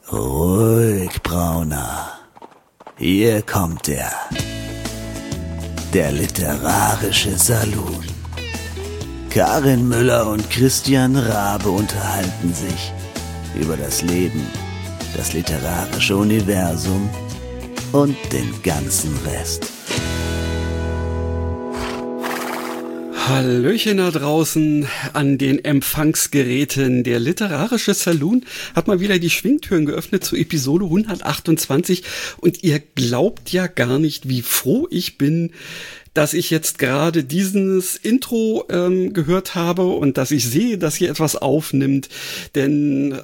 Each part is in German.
Ruhig, Brauner. Hier kommt er. Der literarische Salon. Karin Müller und Christian Rabe unterhalten sich über das Leben, das literarische Universum und den ganzen Rest. Hallöchen da draußen an den Empfangsgeräten. Der literarische Saloon hat mal wieder die Schwingtüren geöffnet zu Episode 128 und ihr glaubt ja gar nicht, wie froh ich bin, dass ich jetzt gerade dieses Intro gehört habe und dass ich sehe, dass hier etwas aufnimmt, denn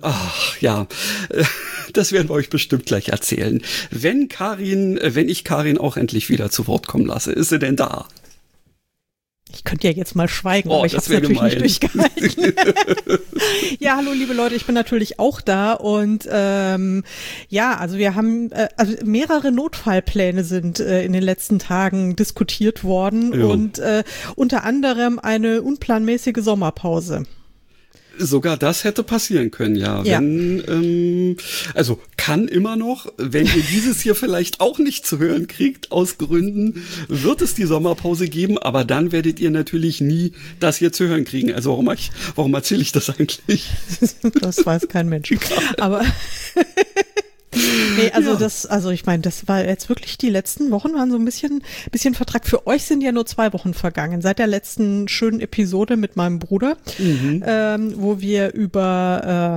das werden wir euch bestimmt gleich erzählen. Wenn ich Karin auch endlich wieder zu Wort kommen lasse, ist sie denn da? Ich könnte ja jetzt mal schweigen, aber ich habe es natürlich nicht durchgehalten. Ja, hallo liebe Leute, ich bin natürlich auch da und also wir haben mehrere Notfallpläne sind in den letzten Tagen diskutiert worden und unter anderem eine unplanmäßige Sommerpause. Sogar das hätte passieren können, ja. Wenn, kann immer noch, wenn ihr dieses hier vielleicht auch nicht zu hören kriegt, aus Gründen, wird es die Sommerpause geben, aber dann werdet ihr natürlich nie das hier zu hören kriegen. Also warum erzähle ich das eigentlich? Das weiß kein Mensch. Aber nee, ich meine, das war jetzt wirklich, die letzten Wochen waren so ein bisschen Vertrag. Für euch sind ja nur 2 Wochen vergangen, seit der letzten schönen Episode mit meinem Bruder, wo wir über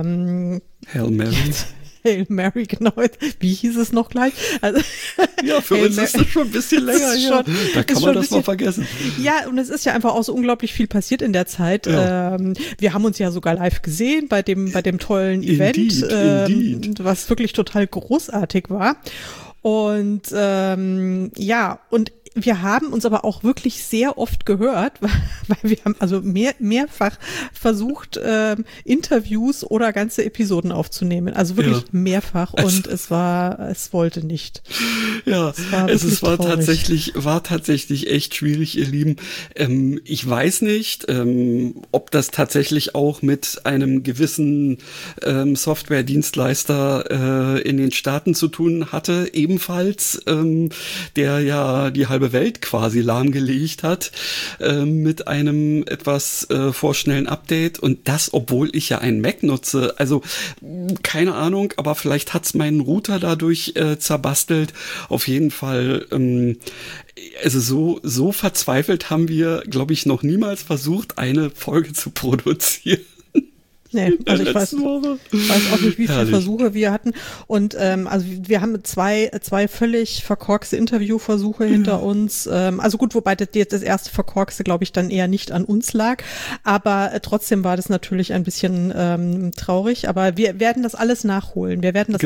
Hail Mary, genau. Wie hieß es noch gleich? Also, ja, für uns ist das schon ein bisschen länger her. Da kann man das mal vergessen. Ja, und es ist ja einfach auch so unglaublich viel passiert in der Zeit. Ja. Wir haben uns ja sogar live gesehen bei dem tollen Event, was wirklich total großartig war. Und und wir haben uns aber auch wirklich sehr oft gehört, weil wir haben also mehrfach versucht, Interviews oder ganze Episoden aufzunehmen. Also wirklich mehrfach und es wollte nicht. Ja, es war tatsächlich echt schwierig, ihr Lieben. Ich weiß nicht, ob das tatsächlich auch mit einem gewissen Software-Dienstleister in den Staaten zu tun hatte, ebenfalls, der ja die halbe Welt quasi lahmgelegt hat mit einem etwas vorschnellen Update und das, obwohl ich ja einen Mac nutze. Also keine Ahnung, aber vielleicht hat's meinen Router dadurch zerbastelt. Auf jeden Fall, also so verzweifelt haben wir, glaube ich, noch niemals versucht, eine Folge zu produzieren. Nee, also ich weiß auch nicht, wie viele Versuche wir hatten. Und wir haben zwei völlig verkorkste Interviewversuche hinter uns. Also gut, wobei das erste verkorkste, glaube ich, dann eher nicht an uns lag. Aber trotzdem war das natürlich ein bisschen traurig. Aber wir werden das alles nachholen.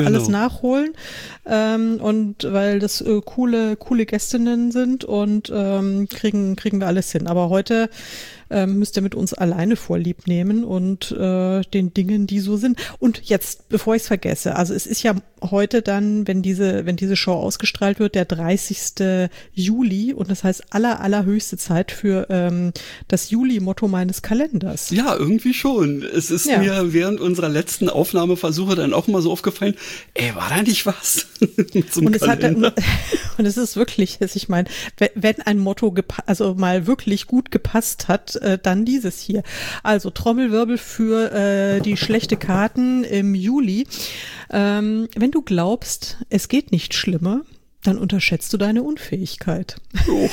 Und weil das coole Gästinnen sind und kriegen wir alles hin. Aber heute müsst ihr mit uns alleine Vorlieb nehmen und den Dingen, die so sind. Und jetzt, bevor ich es vergesse, also es ist ja heute dann, wenn diese Show ausgestrahlt wird, der 30. Juli und das heißt allerhöchste Zeit für das Juli-Motto meines Kalenders. Ja, irgendwie schon. Es ist mir während unserer letzten Aufnahmeversuche dann auch mal so aufgefallen, war da nicht was? Und es ist wirklich, ich meine, wenn ein Motto also mal wirklich gut gepasst hat, dann dieses hier. Also Trommelwirbel für die schlechte Karten im Juli. Wenn du glaubst, es geht nicht schlimmer, dann unterschätzt du deine Unfähigkeit. Oh.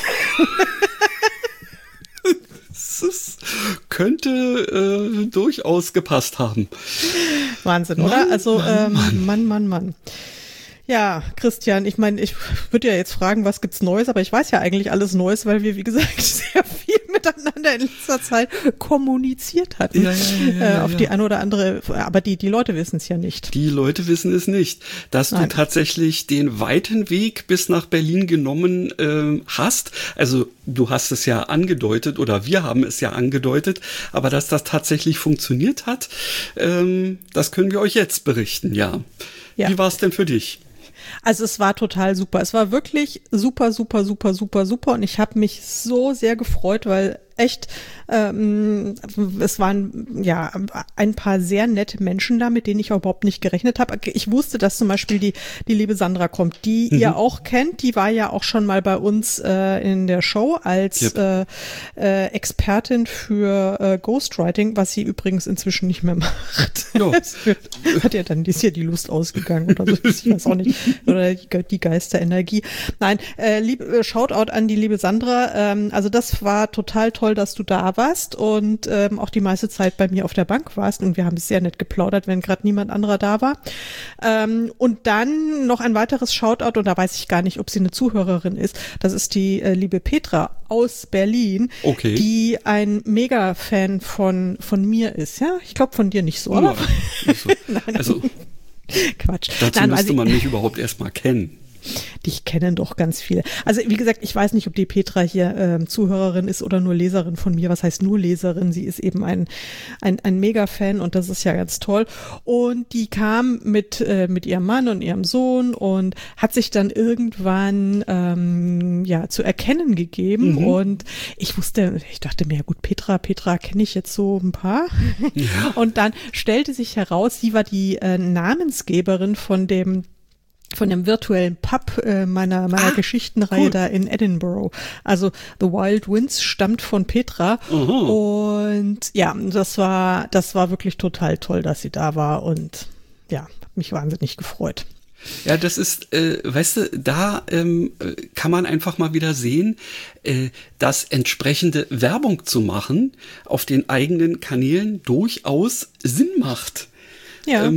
Das könnte durchaus gepasst haben. Wahnsinn, oder? Also Mann. Ja, Christian, ich meine, ich würde ja jetzt fragen, was gibt's Neues, aber ich weiß ja eigentlich alles Neues, weil wir, wie gesagt, sehr viel miteinander in letzter Zeit kommuniziert hatten. Auf die eine oder andere, aber die Leute wissen es ja nicht. Die Leute wissen es nicht, dass du tatsächlich den weiten Weg bis nach Berlin genommen hast. Also du hast es ja angedeutet oder wir haben es ja angedeutet, aber dass das tatsächlich funktioniert hat, das können wir euch jetzt berichten, ja. Wie war es denn für dich? Also es war total super. Es war wirklich super, super, super, super, super und ich habe mich so sehr gefreut, weil echt, es waren ja ein paar sehr nette Menschen da, mit denen ich überhaupt nicht gerechnet habe. Ich wusste, dass zum Beispiel die liebe Sandra kommt, die ihr auch kennt. Die war ja auch schon mal bei uns in der Show als Expertin für Ghostwriting, was sie übrigens inzwischen nicht mehr macht. Hat ja dann ist ja die Lust ausgegangen oder so, ich weiß auch nicht. Oder die Geisterenergie. Nein, Shoutout an die liebe Sandra. Also das war total toll, dass du da warst und auch die meiste Zeit bei mir auf der Bank warst und wir haben sehr nett geplaudert, wenn gerade niemand anderer da war. Und dann noch ein weiteres Shoutout und da weiß ich gar nicht, ob sie eine Zuhörerin ist. Das ist die liebe Petra aus Berlin, die ein Mega-Fan von mir ist. Ja, ich glaube von dir nicht so. Aber nein, also Quatsch. Dazu müsste man mich überhaupt erstmal kennen. Dich kennen doch ganz viele. Also wie gesagt, ich weiß nicht, ob die Petra hier Zuhörerin ist oder nur Leserin von mir. Was heißt nur Leserin? Sie ist eben ein Mega-Fan und das ist ja ganz toll. Und die kam mit ihrem Mann und ihrem Sohn und hat sich dann irgendwann zu erkennen gegeben. Und ich dachte mir, ja gut, Petra kenne ich jetzt so ein paar. Ja. Und dann stellte sich heraus, sie war die Namensgeberin von dem virtuellen Pub meiner Geschichtenreihe da in Edinburgh. Also The Wild Winds stammt von Petra. Und ja, das war wirklich total toll, dass sie da war und ja, hat mich wahnsinnig gefreut. Ja, das ist, weißt du, da kann man einfach mal wieder sehen, dass entsprechende Werbung zu machen auf den eigenen Kanälen durchaus Sinn macht. Ja.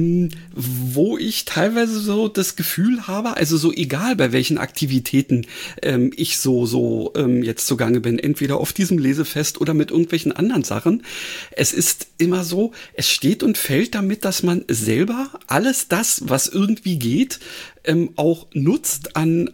Wo ich teilweise so das Gefühl habe, also so egal bei welchen Aktivitäten ich so jetzt zugange bin, entweder auf diesem Lesefest oder mit irgendwelchen anderen Sachen, es ist immer so, es steht und fällt damit, dass man selber alles das, was irgendwie geht, auch nutzt an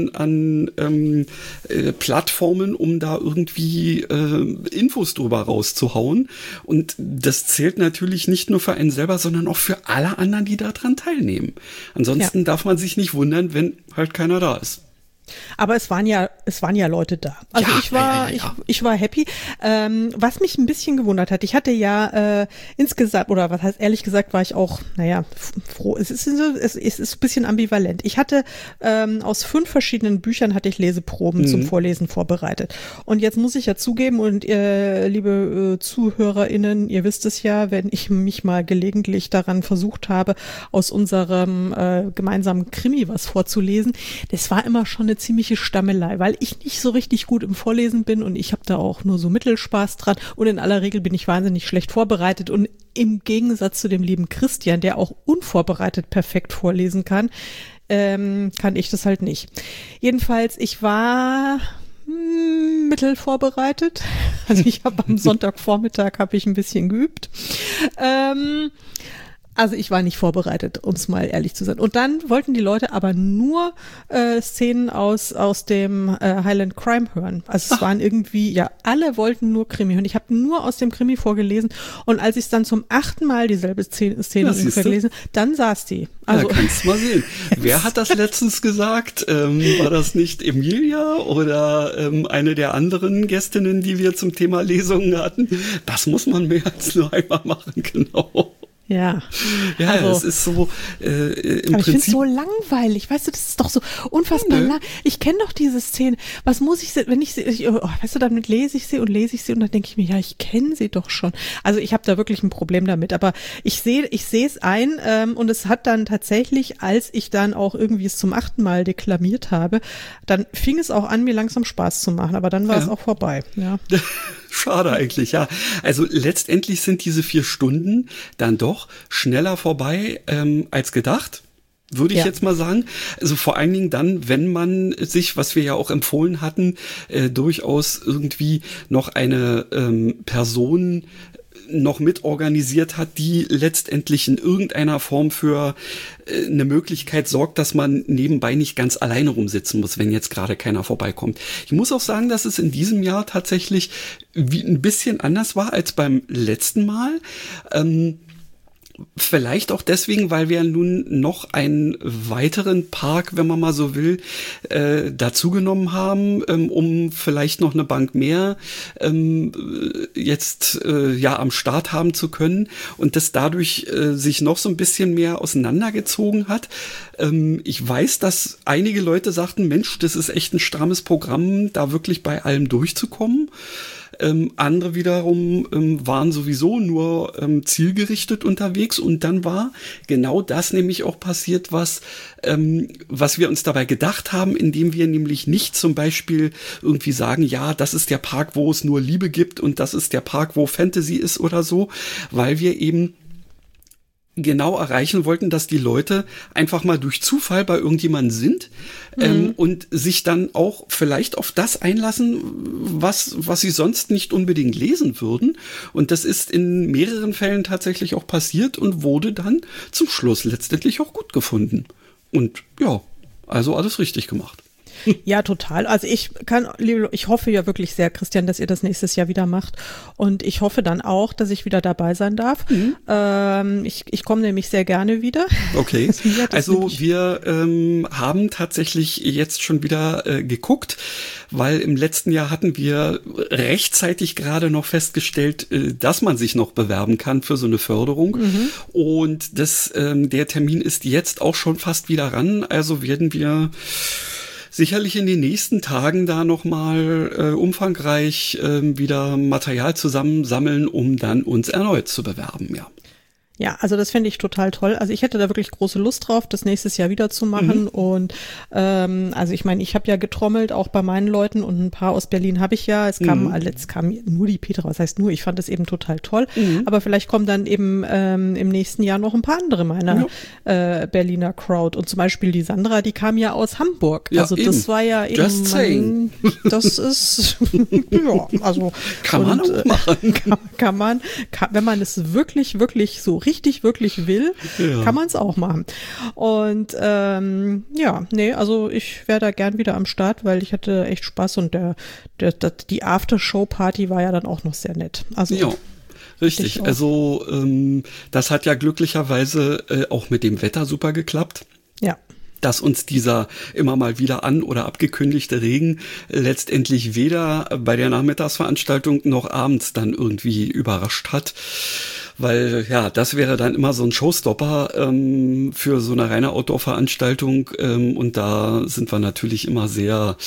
Plattformen, um da irgendwie Infos drüber rauszuhauen. Und das zählt natürlich nicht nur für einen selber, sondern auch für alle anderen, die daran teilnehmen. Ansonsten darf man sich nicht wundern, wenn halt keiner da ist. Aber es waren ja Leute da. Also ich war happy. Was mich ein bisschen gewundert hat, ich hatte ja insgesamt, oder was heißt ehrlich gesagt, war ich auch, froh. Es ist ein bisschen ambivalent. Ich hatte aus 5 verschiedenen Büchern hatte ich Leseproben zum Vorlesen vorbereitet. Und jetzt muss ich ja zugeben, und liebe ZuhörerInnen, ihr wisst es ja, wenn ich mich mal gelegentlich daran versucht habe, aus unserem gemeinsamen Krimi was vorzulesen, das war immer schon eine ziemliche Stammelei, weil ich nicht so richtig gut im Vorlesen bin und ich habe da auch nur so Mittelspaß dran und in aller Regel bin ich wahnsinnig schlecht vorbereitet und im Gegensatz zu dem lieben Christian, der auch unvorbereitet perfekt vorlesen kann ich das halt nicht. Jedenfalls, ich war mittelvorbereitet. Also ich habe am Sonntagvormittag habe ich ein bisschen geübt. Also ich war nicht vorbereitet, um es mal ehrlich zu sein. Und dann wollten die Leute aber nur Szenen aus dem Highland Crime hören. Also es waren irgendwie, alle wollten nur Krimi hören. Ich habe nur aus dem Krimi vorgelesen. Und als ich dann zum 8. Mal dieselbe Szene ungefähr gelesen, dann saß die. Also, kannst du mal sehen. Wer hat das letztens gesagt? War das nicht Emilia oder eine der anderen Gästinnen, die wir zum Thema Lesungen hatten? Das muss man mehr als nur einmal machen, genau. Ja. Ja, also, es ist so im aber Prinzip. Ich finde es so langweilig, weißt du, das ist doch so unfassbar lang. Ich kenne doch diese Szene. Was muss ich, wenn ich sie, weißt du, damit lese ich sie und dann denke ich mir, ja, ich kenne sie doch schon. Also ich habe da wirklich ein Problem damit, aber ich sehe es ein und es hat dann tatsächlich, als ich dann auch irgendwie es zum 8. Mal deklamiert habe, dann fing es auch an, mir langsam Spaß zu machen, aber dann war es auch vorbei. Ja. Schade eigentlich, ja. Also letztendlich sind diese 4 Stunden dann doch schneller vorbei als gedacht, würde ich jetzt mal sagen. Also vor allen Dingen dann, wenn man sich, was wir ja auch empfohlen hatten, durchaus irgendwie noch eine Person noch mit organisiert hat, die letztendlich in irgendeiner Form für eine Möglichkeit sorgt, dass man nebenbei nicht ganz alleine rumsitzen muss, wenn jetzt gerade keiner vorbeikommt. Ich muss auch sagen, dass es in diesem Jahr tatsächlich ein bisschen anders war als beim letzten Mal. Vielleicht auch deswegen, weil wir nun noch einen weiteren Park, wenn man mal so will, dazugenommen haben, um vielleicht noch eine Bank mehr jetzt am Start haben zu können und das dadurch sich noch so ein bisschen mehr auseinandergezogen hat. Ich weiß, dass einige Leute sagten, Mensch, das ist echt ein strammes Programm, da wirklich bei allem durchzukommen. Andere wiederum waren sowieso nur zielgerichtet unterwegs und dann war genau das nämlich auch passiert, was wir uns dabei gedacht haben, indem wir nämlich nicht zum Beispiel irgendwie sagen, ja, das ist der Park, wo es nur Liebe gibt und das ist der Park, wo Fantasy ist oder so, weil wir eben genau erreichen wollten, dass die Leute einfach mal durch Zufall bei irgendjemandem sind und sich dann auch vielleicht auf das einlassen, was sie sonst nicht unbedingt lesen würden. Und das ist in mehreren Fällen tatsächlich auch passiert und wurde dann zum Schluss letztendlich auch gut gefunden. Und ja, also alles richtig gemacht. Ja, total. Also ich hoffe ja wirklich sehr, Christian, dass ihr das nächstes Jahr wieder macht. Und ich hoffe dann auch, dass ich wieder dabei sein darf. Ich komme nämlich sehr gerne wieder. Okay. Also wir haben tatsächlich jetzt schon wieder geguckt, weil im letzten Jahr hatten wir rechtzeitig gerade noch festgestellt, dass man sich noch bewerben kann für so eine Förderung. Und der Termin ist jetzt auch schon fast wieder ran. Also werden wir sicherlich in den nächsten Tagen da nochmal umfangreich wieder Material zusammensammeln, um dann uns erneut zu bewerben, ja. Ja, also das finde ich total toll. Also ich hätte da wirklich große Lust drauf, das nächstes Jahr wieder zu machen. Und also ich meine, ich habe ja getrommelt, auch bei meinen Leuten und ein paar aus Berlin habe ich ja. Es kam nur die Petra, was heißt nur, ich fand das eben total toll. Aber vielleicht kommen dann eben im nächsten Jahr noch ein paar andere meiner Berliner Crowd. Und zum Beispiel die Sandra, die kam ja aus Hamburg. Ja, also das war ja eben, Just saying. Das ist, ja, also. Kann man auch machen. Kann man, wenn man es wirklich, wirklich so richtig, wirklich will, kann man es auch machen. Und also ich wäre da gern wieder am Start, weil ich hatte echt Spaß und die After-Show-Party war ja dann auch noch sehr nett. Also ja. Richtig, also das hat ja glücklicherweise auch mit dem Wetter super geklappt. Ja. Dass uns dieser immer mal wieder an- oder abgekündigte Regen letztendlich weder bei der Nachmittagsveranstaltung noch abends dann irgendwie überrascht hat. Weil ja, das wäre dann immer so ein Showstopper für so eine reine Outdoor-Veranstaltung und da sind wir natürlich immer sehr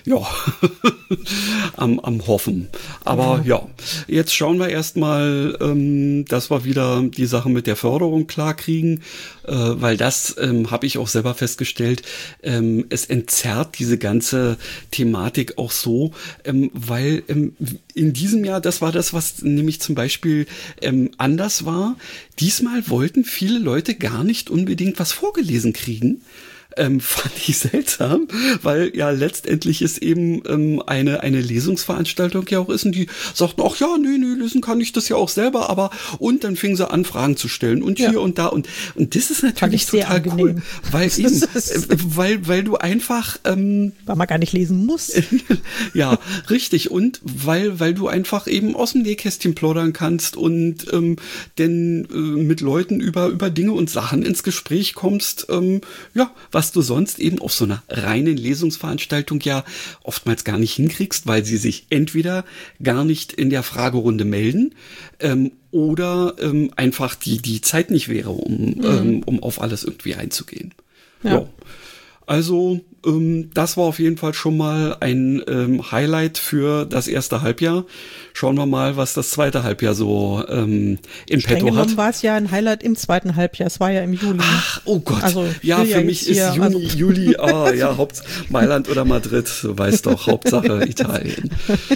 am Hoffen. Aber jetzt schauen wir erstmal, dass wir wieder die Sache mit der Förderung klar kriegen, weil das habe ich auch selber festgestellt, es entzerrt diese ganze Thematik auch so, weil in diesem Jahr, das war das, was nämlich zum Beispiel anders war. Diesmal wollten viele Leute gar nicht unbedingt was vorgelesen kriegen. Fand ich seltsam, weil ja letztendlich es eben eine Lesungsveranstaltung ja auch ist und die sagten auch, ja, nee, lesen kann ich das ja auch selber, aber und dann fingen sie an, Fragen zu stellen und hier und da und das ist natürlich total cool, weil eben, weil du einfach weil man gar nicht lesen muss. Ja, richtig und weil du einfach eben aus dem Nähkästchen plaudern kannst und denn mit Leuten über Dinge und Sachen ins Gespräch kommst, was du sonst eben auf so einer reinen Lesungsveranstaltung ja oftmals gar nicht hinkriegst, weil sie sich entweder gar nicht in der Fragerunde melden oder einfach die Zeit nicht wäre, um auf alles irgendwie einzugehen. Ja. Also das war auf jeden Fall schon mal ein Highlight für das erste Halbjahr. Schauen wir mal, was das zweite Halbjahr so in petto hat. War es ja ein Highlight im zweiten Halbjahr. Es war ja im Juli. Ach, oh Gott. Also, ja, für mich ist Juli, Mailand oder Madrid, du weißt doch, Hauptsache Italien.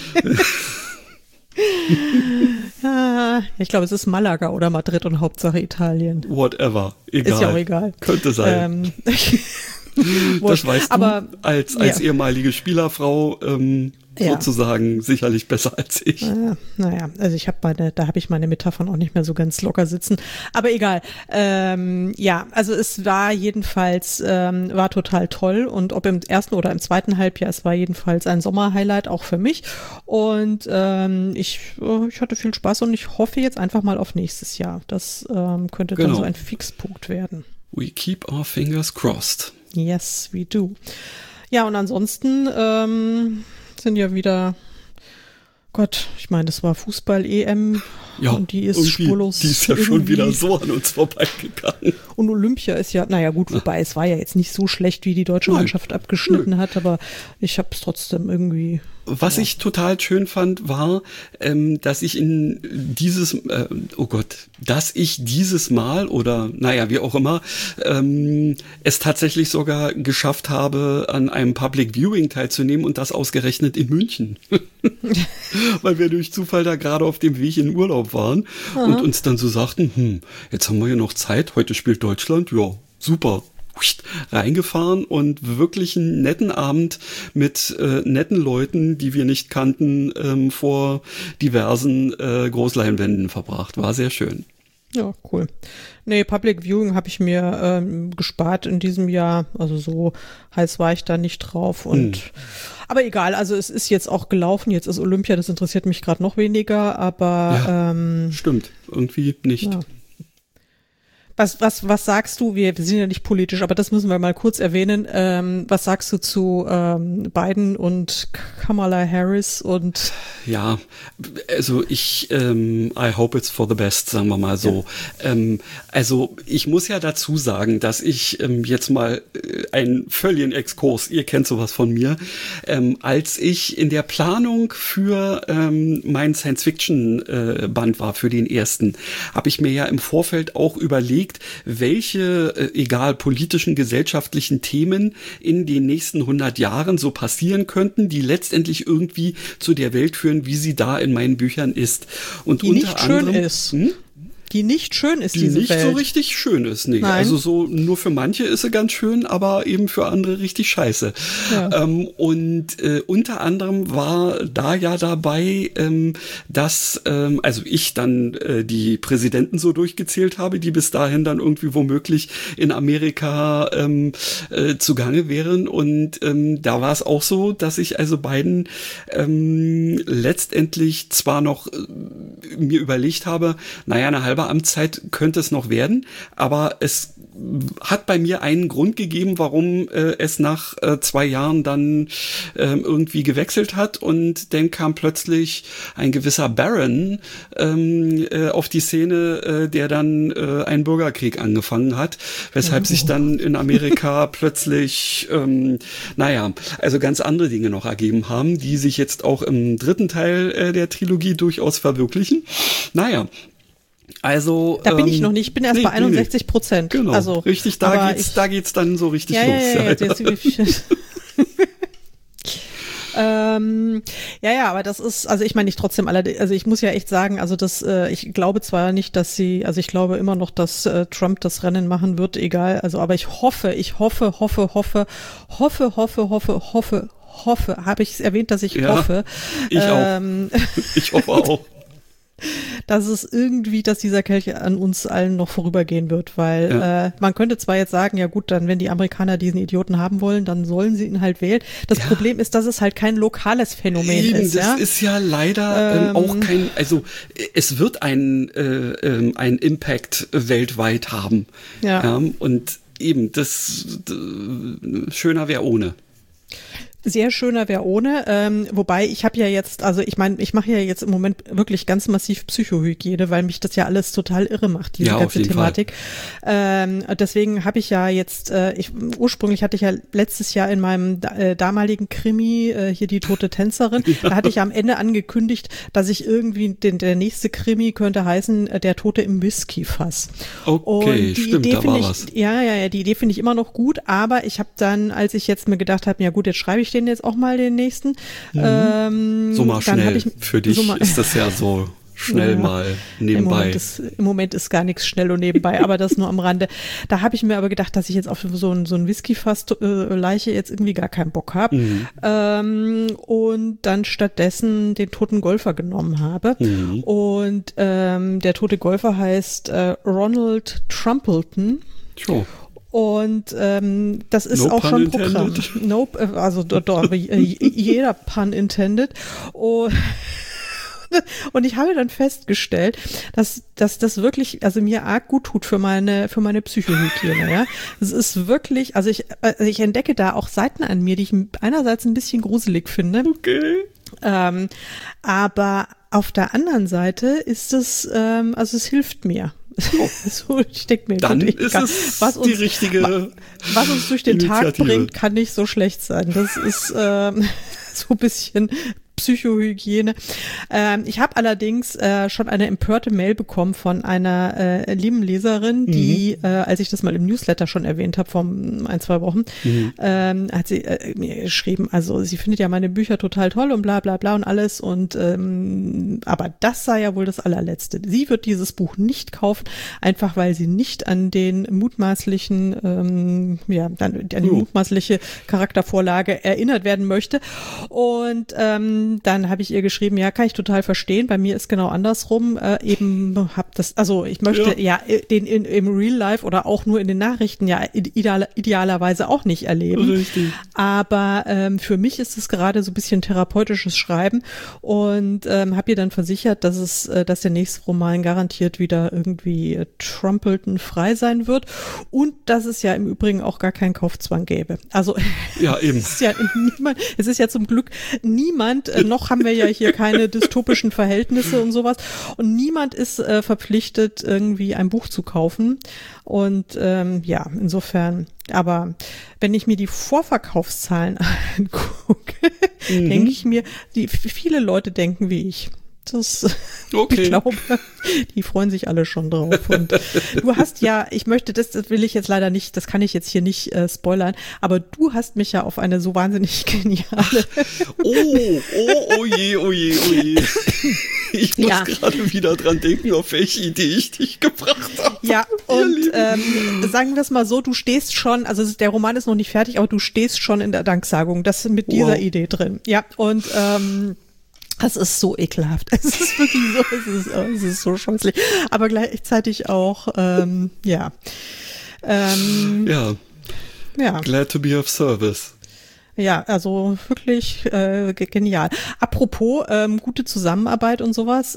Ich glaube, es ist Malaga oder Madrid und Hauptsache Italien. Whatever, egal. Ist ja auch egal. Könnte sein. Das weißt du als ehemalige Spielerfrau, sozusagen sicherlich besser als ich. Naja, also da habe ich meine Metaphern auch nicht mehr so ganz locker sitzen. Aber egal. Also es war jedenfalls, war total toll. Und ob im ersten oder im zweiten Halbjahr, es war jedenfalls ein Sommerhighlight auch für mich. Und ich hatte viel Spaß und ich hoffe jetzt einfach mal auf nächstes Jahr. Das könnte dann so ein Fixpunkt werden. We keep our fingers crossed. Yes, we do. Ja, und ansonsten sind ja wieder, Gott, ich meine, das war Fußball-EM und die ist spurlos. Die ist ja schon wieder so an uns vorbeigegangen. Und Olympia ist ja, naja gut, wobei es war ja jetzt nicht so schlecht, wie die deutsche Mannschaft abgeschnitten hat, aber ich habe es trotzdem irgendwie... Was ich total schön fand, war, dass ich dieses Mal oder naja, wie auch immer, es tatsächlich sogar geschafft habe, an einem Public Viewing teilzunehmen und das ausgerechnet in München. Weil wir durch Zufall da gerade auf dem Weg in Urlaub waren und uns dann so sagten, jetzt haben wir ja noch Zeit, heute spielt Deutschland, ja, super. Reingefahren und wirklich einen netten Abend mit netten Leuten, die wir nicht kannten, vor diversen Großleinwänden verbracht. War sehr schön. Ja, cool. Nee, Public Viewing habe ich mir gespart in diesem Jahr. Also so heiß war ich da nicht drauf. Aber egal, also es ist jetzt auch gelaufen. Jetzt ist Olympia, das interessiert mich gerade noch weniger, aber stimmt, irgendwie nicht. Ja. Was sagst du, wir sind ja nicht politisch, aber das müssen wir mal kurz erwähnen, was sagst du zu Biden und Kamala Harris und... Ja, also I hope it's for the best, sagen wir mal so. Ja. Also ich muss ja dazu sagen, dass ich jetzt mal einen völligen Exkurs, ihr kennt sowas von mir, als ich in der Planung für meinen Science-Fiction-Band war, für den ersten, habe ich mir ja im Vorfeld auch überlegt, welche, egal politischen, gesellschaftlichen Themen in den nächsten 100 Jahren so passieren könnten, die letztendlich irgendwie zu der Welt führen, wie sie da in meinen Büchern ist. Und die nicht schön ist. Die nicht schön ist, diese Welt. Die nicht so richtig schön ist, nee. Nein. Also so nur für manche ist sie ganz schön, aber eben für andere richtig scheiße. Ja. Unter anderem war da ja dabei, dass also ich dann die Präsidenten so durchgezählt habe, die bis dahin dann irgendwie womöglich in Amerika zugange wären. Und da war es auch so, dass ich also Biden letztendlich zwar noch mir überlegt habe, naja, eine halbe Amtszeit könnte es noch werden, aber es hat bei mir einen Grund gegeben, warum es nach 2 Jahren dann irgendwie gewechselt hat, und dann kam plötzlich ein gewisser Barron auf die Szene, der dann einen Bürgerkrieg angefangen hat, weshalb sich dann in Amerika plötzlich also ganz andere Dinge noch ergeben haben, die sich jetzt auch im 3. Teil der Trilogie durchaus verwirklichen. Also da bin ich noch nicht, ich bin erst bei 61%. Genau, also, richtig, da geht's dann so richtig los. Aber das ist, also ich meine nicht trotzdem also ich muss ja echt sagen, also ich glaube zwar nicht, dass ich glaube immer noch, dass Trump das Rennen machen wird, egal, also aber ich hoffe, habe ich es erwähnt, dass ich hoffe. Ich auch. Ich hoffe auch. Dass dieser Kelch an uns allen noch vorübergehen wird, weil man könnte zwar jetzt sagen, ja gut, dann wenn die Amerikaner diesen Idioten haben wollen, dann sollen sie ihn halt wählen. Das Problem ist, dass es halt kein lokales Phänomen ist. Das ist ja leider auch kein, also es wird ein Impact weltweit haben. Ja. Und eben, das schöner wäre ohne. Sehr schöner wäre ohne, wobei ich habe ja jetzt, also ich meine, ich mache ja jetzt im Moment wirklich ganz massiv Psychohygiene, weil mich das ja alles total irre macht, diese ganze Thematik. Deswegen habe ich ja jetzt, ursprünglich hatte ich ja letztes Jahr in meinem damaligen Krimi, hier die tote Tänzerin, da hatte ich ja am Ende angekündigt, dass ich irgendwie, der nächste Krimi könnte heißen, der Tote im Whiskyfass. Okay, und die stimmt, Idee da war was. Ja, die Idee finde ich immer noch gut, aber ich habe dann, als ich jetzt mir gedacht habe, ja gut, jetzt schreibe ich den jetzt auch mal den nächsten. So mal schnell. Für dich ist das ja so schnell mal nebenbei. Im Moment ist gar nichts schnell und nebenbei, aber das nur am Rande. Da habe ich mir aber gedacht, dass ich jetzt auf so ein Whisky-Fass-Leiche jetzt irgendwie gar keinen Bock habe. Und dann stattdessen den Toten Golfer genommen habe. Und der Tote Golfer heißt Ronald Trumpleton. Sure. Und das ist auch schon Programm. Nope, also jeder Pun intended. Und ich habe dann festgestellt, dass das wirklich, also mir arg gut tut für meine Psychohygiene, ja. Es ist wirklich, also ich entdecke da auch Seiten an mir, die ich einerseits ein bisschen gruselig finde. Okay. Aber auf der anderen Seite ist es, also es hilft mir. Oh. So, ich denke mir, dann gut, ist es die richtige was uns durch den Initiative. Tag bringt, kann nicht so schlecht sein. Das ist so ein bisschen Psychohygiene. Ich habe allerdings schon eine empörte Mail bekommen von einer lieben Leserin, die, als ich das mal im Newsletter schon erwähnt habe, vor 1-2 Wochen, hat sie mir geschrieben, also sie findet ja meine Bücher total toll und bla bla bla und alles und aber das sei ja wohl das allerletzte. Sie wird dieses Buch nicht kaufen, einfach weil sie nicht an den mutmaßlichen, an die mutmaßliche Charaktervorlage erinnert werden möchte. Und dann habe ich ihr geschrieben, ja, kann ich total verstehen. Bei mir ist genau andersrum. Ich möchte den im Real Life oder auch nur in den Nachrichten ja idealerweise auch nicht erleben. Richtig. Aber für mich ist es gerade so ein bisschen therapeutisches Schreiben und habe ihr dann versichert, dass der nächste Roman garantiert wieder irgendwie Trumpleton frei sein wird und dass es ja im Übrigen auch gar keinen Kaufzwang gäbe. Also ja, eben. Es ist ja zum Glück niemand, noch haben wir ja hier keine dystopischen Verhältnisse und sowas und niemand ist verpflichtet, irgendwie ein Buch zu kaufen und insofern, aber wenn ich mir die Vorverkaufszahlen angucke, denke ich mir, viele Leute denken wie ich. Okay. Ich glaube, die freuen sich alle schon drauf. Und du hast ja, das will ich jetzt leider nicht, das kann ich jetzt hier nicht spoilern, aber du hast mich ja auf eine so wahnsinnig geniale. Oh je. Ich muss gerade wieder dran denken, auf welche Idee ich dich gebracht habe. Ja, und sagen wir es mal so, du stehst schon, also der Roman ist noch nicht fertig, aber du stehst schon in der Danksagung, das mit dieser Idee drin. Ja, und das ist so ekelhaft. Es ist wirklich so, es ist so scheußlich. Aber gleichzeitig auch, Glad to be of service. Ja, also wirklich genial. Apropos gute Zusammenarbeit und sowas.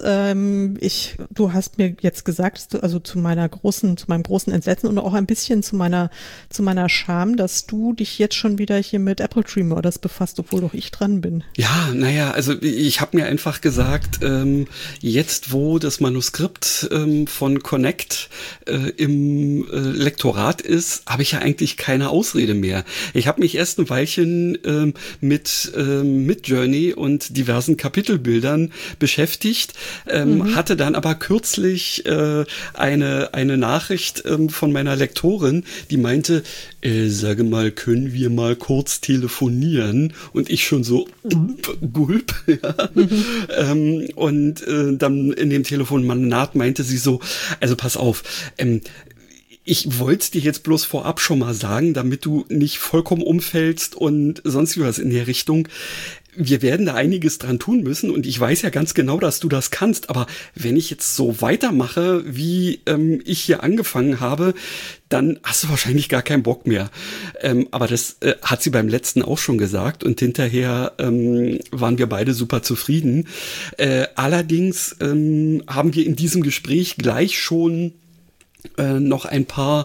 Du hast mir jetzt gesagt, also zu meinem großen Entsetzen und auch ein bisschen zu meiner Scham, dass du dich jetzt schon wieder hier mit Apple Tree Murders befasst, obwohl doch ich dran bin. Ja, naja, also ich habe mir einfach gesagt, jetzt wo das Manuskript von Connect im Lektorat ist, habe ich ja eigentlich keine Ausrede mehr. Ich habe mich erst ein Weilchen mit Journey und diversen Kapitelbildern beschäftigt, hatte dann aber kürzlich eine Nachricht von meiner Lektorin, die meinte, sage mal, können wir mal kurz telefonieren? Und ich schon so, gulp, ja. Und dann in dem Telefonat meinte sie so, also pass auf, ich wollte es dir jetzt bloß vorab schon mal sagen, damit du nicht vollkommen umfällst und sonst was in der Richtung. Wir werden da einiges dran tun müssen und ich weiß ja ganz genau, dass du das kannst, aber wenn ich jetzt so weitermache, wie ich hier angefangen habe, dann hast du wahrscheinlich gar keinen Bock mehr. Aber das hat sie beim letzten auch schon gesagt und hinterher waren wir beide super zufrieden. Allerdings haben wir in diesem Gespräch gleich schon noch ein paar,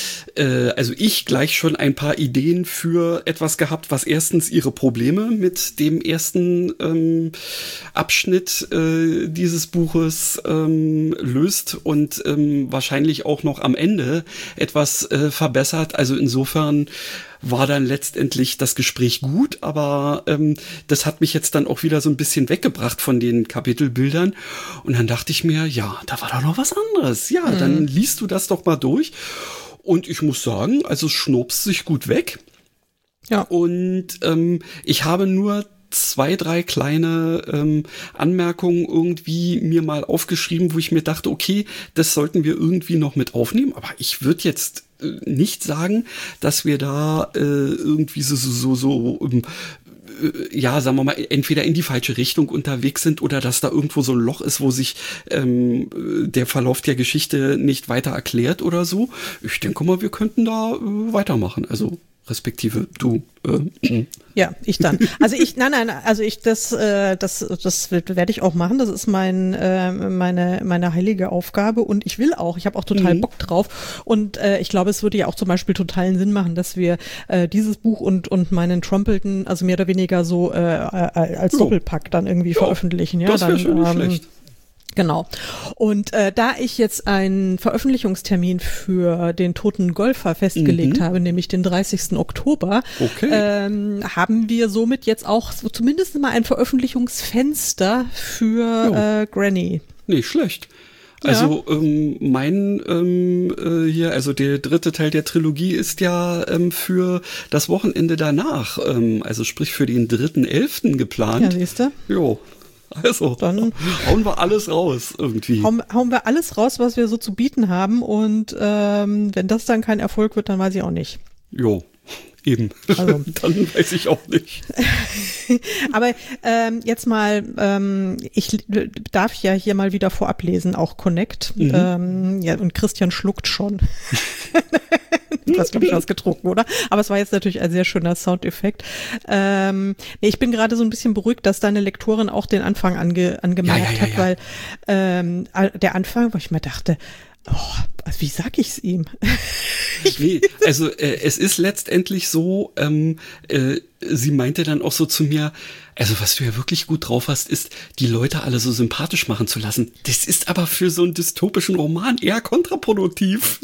ich gleich schon ein paar Ideen für etwas gehabt, was erstens ihre Probleme mit dem ersten Abschnitt dieses Buches löst und wahrscheinlich auch noch am Ende etwas verbessert. Also insofern war dann letztendlich das Gespräch gut, aber das hat mich jetzt dann auch wieder so ein bisschen weggebracht von den Kapitelbildern. Und dann dachte ich mir, ja, da war doch noch was anderes. Ja, dann liest du das doch mal durch. Und ich muss sagen, also es schnurpst sich gut weg. Ja. Und ich habe nur 2, 3 kleine Anmerkungen irgendwie mir mal aufgeschrieben, wo ich mir dachte, okay, das sollten wir irgendwie noch mit aufnehmen. Aber ich würde jetzt nicht sagen, dass wir da irgendwie ja, sagen wir mal, entweder in die falsche Richtung unterwegs sind oder dass da irgendwo so ein Loch ist, wo sich der Verlauf der Geschichte nicht weiter erklärt oder so. Ich denke mal, wir könnten da weitermachen. Also respektive du. Ja, ich dann. Also das werde ich auch machen. Das ist meine heilige Aufgabe und ich habe auch total Bock drauf. Und ich glaube, es würde ja auch zum Beispiel totalen Sinn machen, dass wir dieses Buch und meinen Trumpelton, also mehr oder weniger so als Doppelpack dann irgendwie veröffentlichen. Ja, das wäre schon nicht schlecht. Genau. Und da ich jetzt einen Veröffentlichungstermin für den Toten Golfer festgelegt habe, nämlich den 30. Oktober, haben wir somit jetzt auch so zumindest mal ein Veröffentlichungsfenster für Granny. Nicht schlecht. Also also der dritte Teil der Trilogie ist ja für das Wochenende danach, also sprich für den 3.11. geplant. Ja, siehst du? Jo. Also, dann hauen wir alles raus irgendwie. Hauen wir alles raus, was wir so zu bieten haben und wenn das dann kein Erfolg wird, dann weiß ich auch nicht. Jo, eben. Also. Dann weiß ich auch nicht. Aber jetzt mal, ich darf ja hier mal wieder vorab lesen, auch Connect. Ja, und Christian schluckt schon. Du hast, glaube ich, was getrunken, oder? Aber es war jetzt natürlich ein sehr schöner Soundeffekt. Ich bin gerade so ein bisschen beruhigt, dass deine Lektorin auch den Anfang angemerkt hat, weil der Anfang, wo ich mir dachte, also wie sag ich's ihm? Nee, also es ist letztendlich so, sie meinte dann auch so zu mir, also was du ja wirklich gut drauf hast, ist, die Leute alle so sympathisch machen zu lassen. Das ist aber für so einen dystopischen Roman eher kontraproduktiv.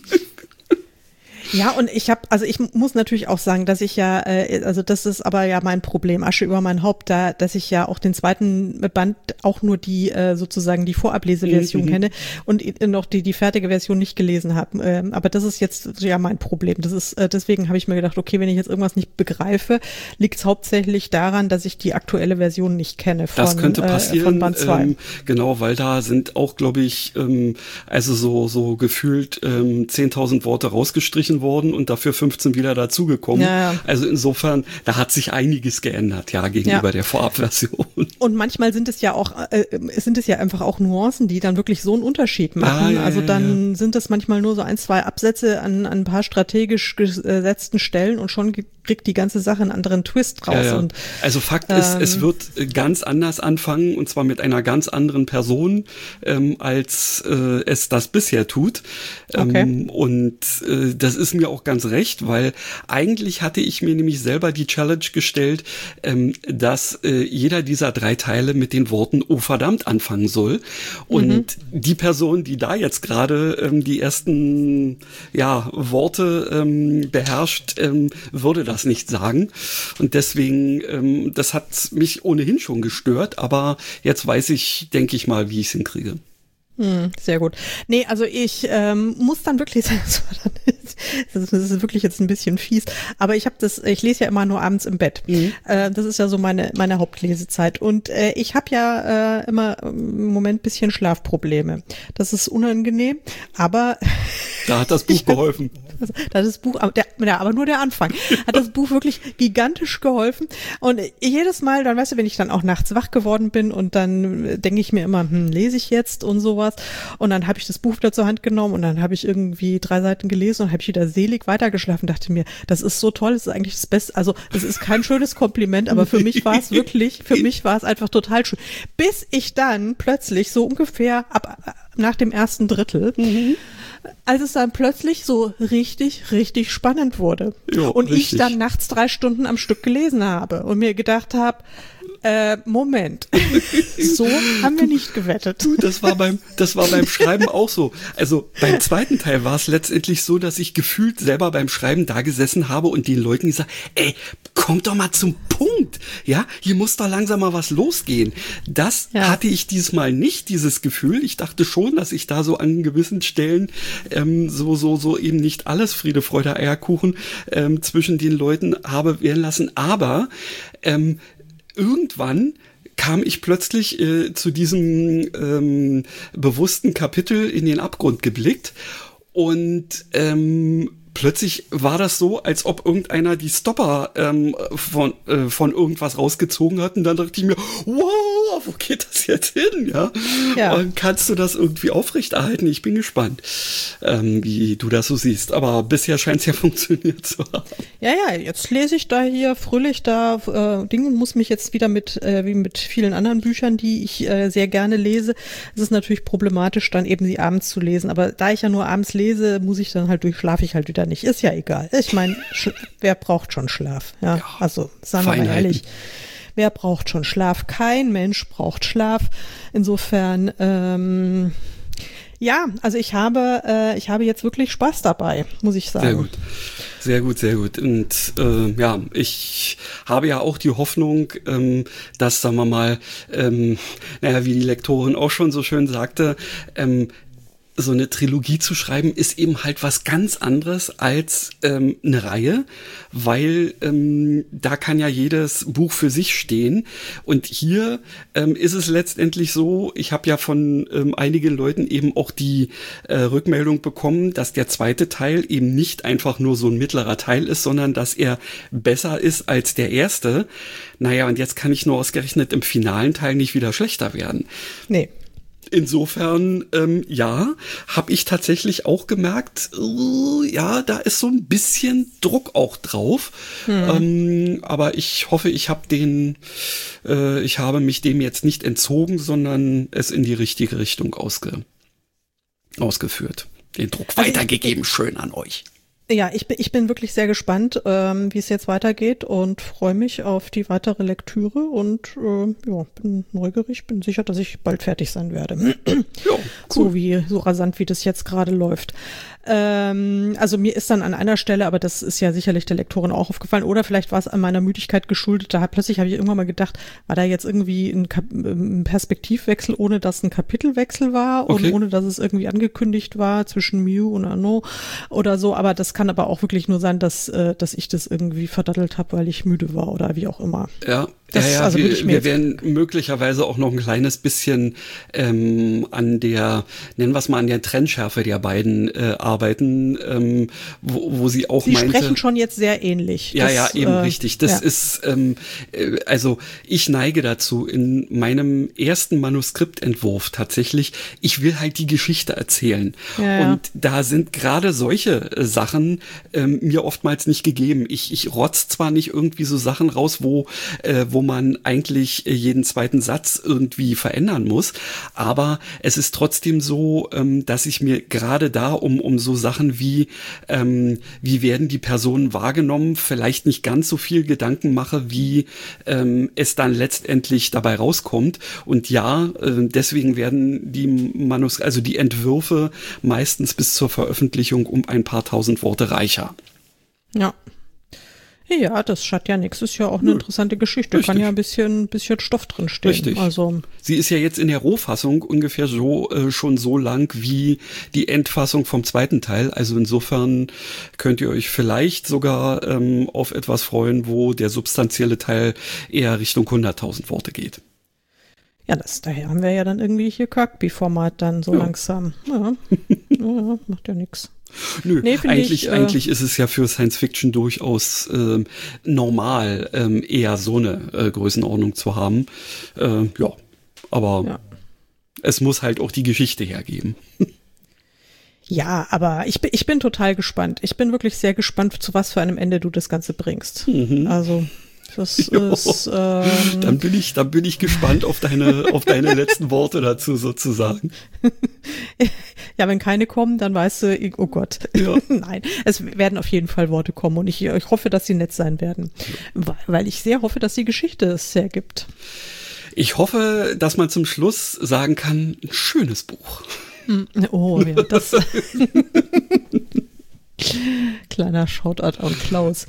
Ja, und ich muss natürlich auch sagen, dass ich ja, also das ist aber ja mein Problem, Asche über mein Haupt, dass ich ja auch den zweiten Band auch nur die sozusagen die Vorableseversion kenne und noch die fertige Version nicht gelesen habe. Aber das ist jetzt ja mein Problem. Das ist deswegen habe ich mir gedacht, okay, wenn ich jetzt irgendwas nicht begreife, liegt es hauptsächlich daran, dass ich die aktuelle Version nicht kenne das könnte passieren, von Band 2. Genau, weil da sind auch, glaube ich, also so gefühlt 10.000 Worte rausgestrichen worden und dafür 15 wieder dazugekommen. Ja. Also insofern, da hat sich einiges geändert, gegenüber der Vorabversion. Und manchmal sind es ja einfach auch Nuancen, die dann wirklich so einen Unterschied machen. Also dann sind es manchmal nur so 1, 2 Absätze an ein paar strategisch gesetzten Stellen und schon kriegt die ganze Sache einen anderen Twist raus. Ja. Und, also Fakt ist, es wird ganz anders anfangen und zwar mit einer ganz anderen Person, als es das bisher tut. Okay. Und das ist mir auch ganz recht, weil eigentlich hatte ich mir nämlich selber die Challenge gestellt, dass jeder dieser 3 Teile mit den Worten "Oh verdammt" anfangen soll. Und die Person, die da jetzt gerade die ersten Worte beherrscht, würde das nicht sagen. Und deswegen, das hat mich ohnehin schon gestört, aber jetzt weiß ich, denke ich mal, wie ich es hinkriege. Sehr gut. Nee, also ich muss dann wirklich, das ist wirklich jetzt ein bisschen fies, aber ich lese ja immer nur abends im Bett. Das ist ja so meine Hauptlesezeit und ich habe ja immer im Moment ein bisschen Schlafprobleme. Das ist unangenehm, aber da hat das Buch geholfen. Das Buch, aber nur der Anfang, hat das Buch wirklich gigantisch geholfen. Und jedes Mal, dann weißt du, wenn ich dann auch nachts wach geworden bin und dann denke ich mir immer, lese ich jetzt und sowas. Und dann habe ich das Buch wieder zur Hand genommen und dann habe ich irgendwie 3 Seiten gelesen und habe ich wieder selig weitergeschlafen. Dachte mir, das ist so toll, das ist eigentlich das Beste. Also es ist kein schönes Kompliment, aber für mich war es einfach total schön. Bis ich dann plötzlich so ungefähr nach dem ersten Drittel, als es dann plötzlich so richtig, richtig spannend wurde. Jo, und richtig. Ich dann nachts 3 Stunden am Stück gelesen habe und mir gedacht habe, Moment, so haben wir nicht gewettet. Du, das war beim Schreiben auch so. Also beim zweiten Teil war es letztendlich so, dass ich gefühlt selber beim Schreiben da gesessen habe und den Leuten gesagt, kommt doch mal zum Punkt. Ja, hier muss doch langsam mal was losgehen. Das hatte ich diesmal nicht, dieses Gefühl. Ich dachte schon, dass ich da so an gewissen Stellen so eben nicht alles Friede, Freude, Eierkuchen zwischen den Leuten habe werden lassen. Aber irgendwann kam ich plötzlich zu diesem bewussten Kapitel in den Abgrund geblickt und plötzlich war das so, als ob irgendeiner die Stopper von irgendwas rausgezogen hat und dann dachte ich mir, wow, wo geht das jetzt hin? Ja. Und kannst du das irgendwie aufrechterhalten? Ich bin gespannt, wie du das so siehst. Aber bisher scheint es ja funktioniert zu haben. Ja, jetzt lese ich da hier fröhlich Dinge, muss mich jetzt wieder wie mit vielen anderen Büchern, die ich sehr gerne lese. Es ist natürlich problematisch, dann eben sie abends zu lesen. Aber da ich ja nur abends lese, schlafe ich halt wieder nicht. Ist ja egal. Ich meine, wer braucht schon Schlaf? Ja, also sagen wir mal ehrlich, wer braucht schon Schlaf? Kein Mensch braucht Schlaf. Insofern, also ich habe jetzt wirklich Spaß dabei, muss ich sagen. Sehr gut. Und ich habe ja auch die Hoffnung, dass, sagen wir mal, wie die Lektorin auch schon so schön sagte, so eine Trilogie zu schreiben, ist eben halt was ganz anderes als eine Reihe, weil da kann ja jedes Buch für sich stehen. Und hier ist es letztendlich so, ich habe ja von einigen Leuten eben auch die Rückmeldung bekommen, dass der zweite Teil eben nicht einfach nur so ein mittlerer Teil ist, sondern dass er besser ist als der erste. Naja, und jetzt kann ich nur ausgerechnet im finalen Teil nicht wieder schlechter werden. Nee. Insofern, habe ich tatsächlich auch gemerkt, da ist so ein bisschen Druck auch drauf. Aber ich hoffe, ich habe mich dem jetzt nicht entzogen, sondern es in die richtige Richtung ausgeführt. Den Druck weitergegeben, schön an euch. Ja, ich bin wirklich sehr gespannt, wie es jetzt weitergeht und freue mich auf die weitere Lektüre und bin neugierig, bin sicher, dass ich bald fertig sein werde. Ja, cool. So rasant, wie das jetzt gerade läuft. Also mir ist dann an einer Stelle, aber das ist ja sicherlich der Lektorin auch aufgefallen, oder vielleicht war es an meiner Müdigkeit geschuldet, plötzlich habe ich irgendwann mal gedacht, war da jetzt irgendwie ein Perspektivwechsel, ohne dass ein Kapitelwechsel war und ohne dass es irgendwie angekündigt war zwischen Mew und Arnaud oder so, aber das kann aber auch wirklich nur sein, dass ich das irgendwie verdattelt habe, weil ich müde war oder wie auch immer. Ja. Wir werden möglicherweise auch noch ein kleines bisschen an der Trennschärfe der beiden arbeiten, wo sie auch meinte. Sie sprechen schon jetzt sehr ähnlich. Richtig. Das ist, also ich neige dazu, in meinem ersten Manuskriptentwurf tatsächlich, ich will halt die Geschichte erzählen. Ja. Und da sind gerade solche Sachen mir oftmals nicht gegeben. Ich rotz zwar nicht irgendwie so Sachen raus, wo man eigentlich jeden zweiten Satz irgendwie verändern muss. Aber es ist trotzdem so, dass ich mir gerade da um so Sachen wie werden die Personen wahrgenommen, vielleicht nicht ganz so viel Gedanken mache, wie es dann letztendlich dabei rauskommt. Und deswegen werden die Entwürfe meistens bis zur Veröffentlichung um ein paar tausend Worte reicher. Ja. Ja, das schadet ja nichts. Ist ja auch eine interessante Geschichte. Richtig. Kann ja ein bisschen Stoff drin stehen. Richtig. Also sie ist ja jetzt in der Rohfassung ungefähr schon so lang wie die Endfassung vom zweiten Teil. Also insofern könnt ihr euch vielleicht sogar auf etwas freuen, wo der substanzielle Teil eher Richtung 100.000 Worte geht. Ja, daher haben wir ja dann irgendwie hier Kirkby-Format dann so langsam. Ja, macht ja nichts. Nö, eigentlich ist es ja für Science Fiction durchaus normal, eher so eine Größenordnung zu haben. Aber es muss halt auch die Geschichte hergeben. Ja, aber ich bin total gespannt. Ich bin wirklich sehr gespannt, zu was für einem Ende du das Ganze bringst. Also das ist dann bin ich gespannt auf deine letzten Worte dazu sozusagen. Ja, wenn keine kommen, dann weißt du, oh Gott. Ja. Nein, es werden auf jeden Fall Worte kommen und ich hoffe, dass sie nett sein werden, weil ich sehr hoffe, dass die Geschichte es hergibt. Ich hoffe, dass man zum Schluss sagen kann, ein schönes Buch. Oh ja, das kleiner Shoutout an Klaus.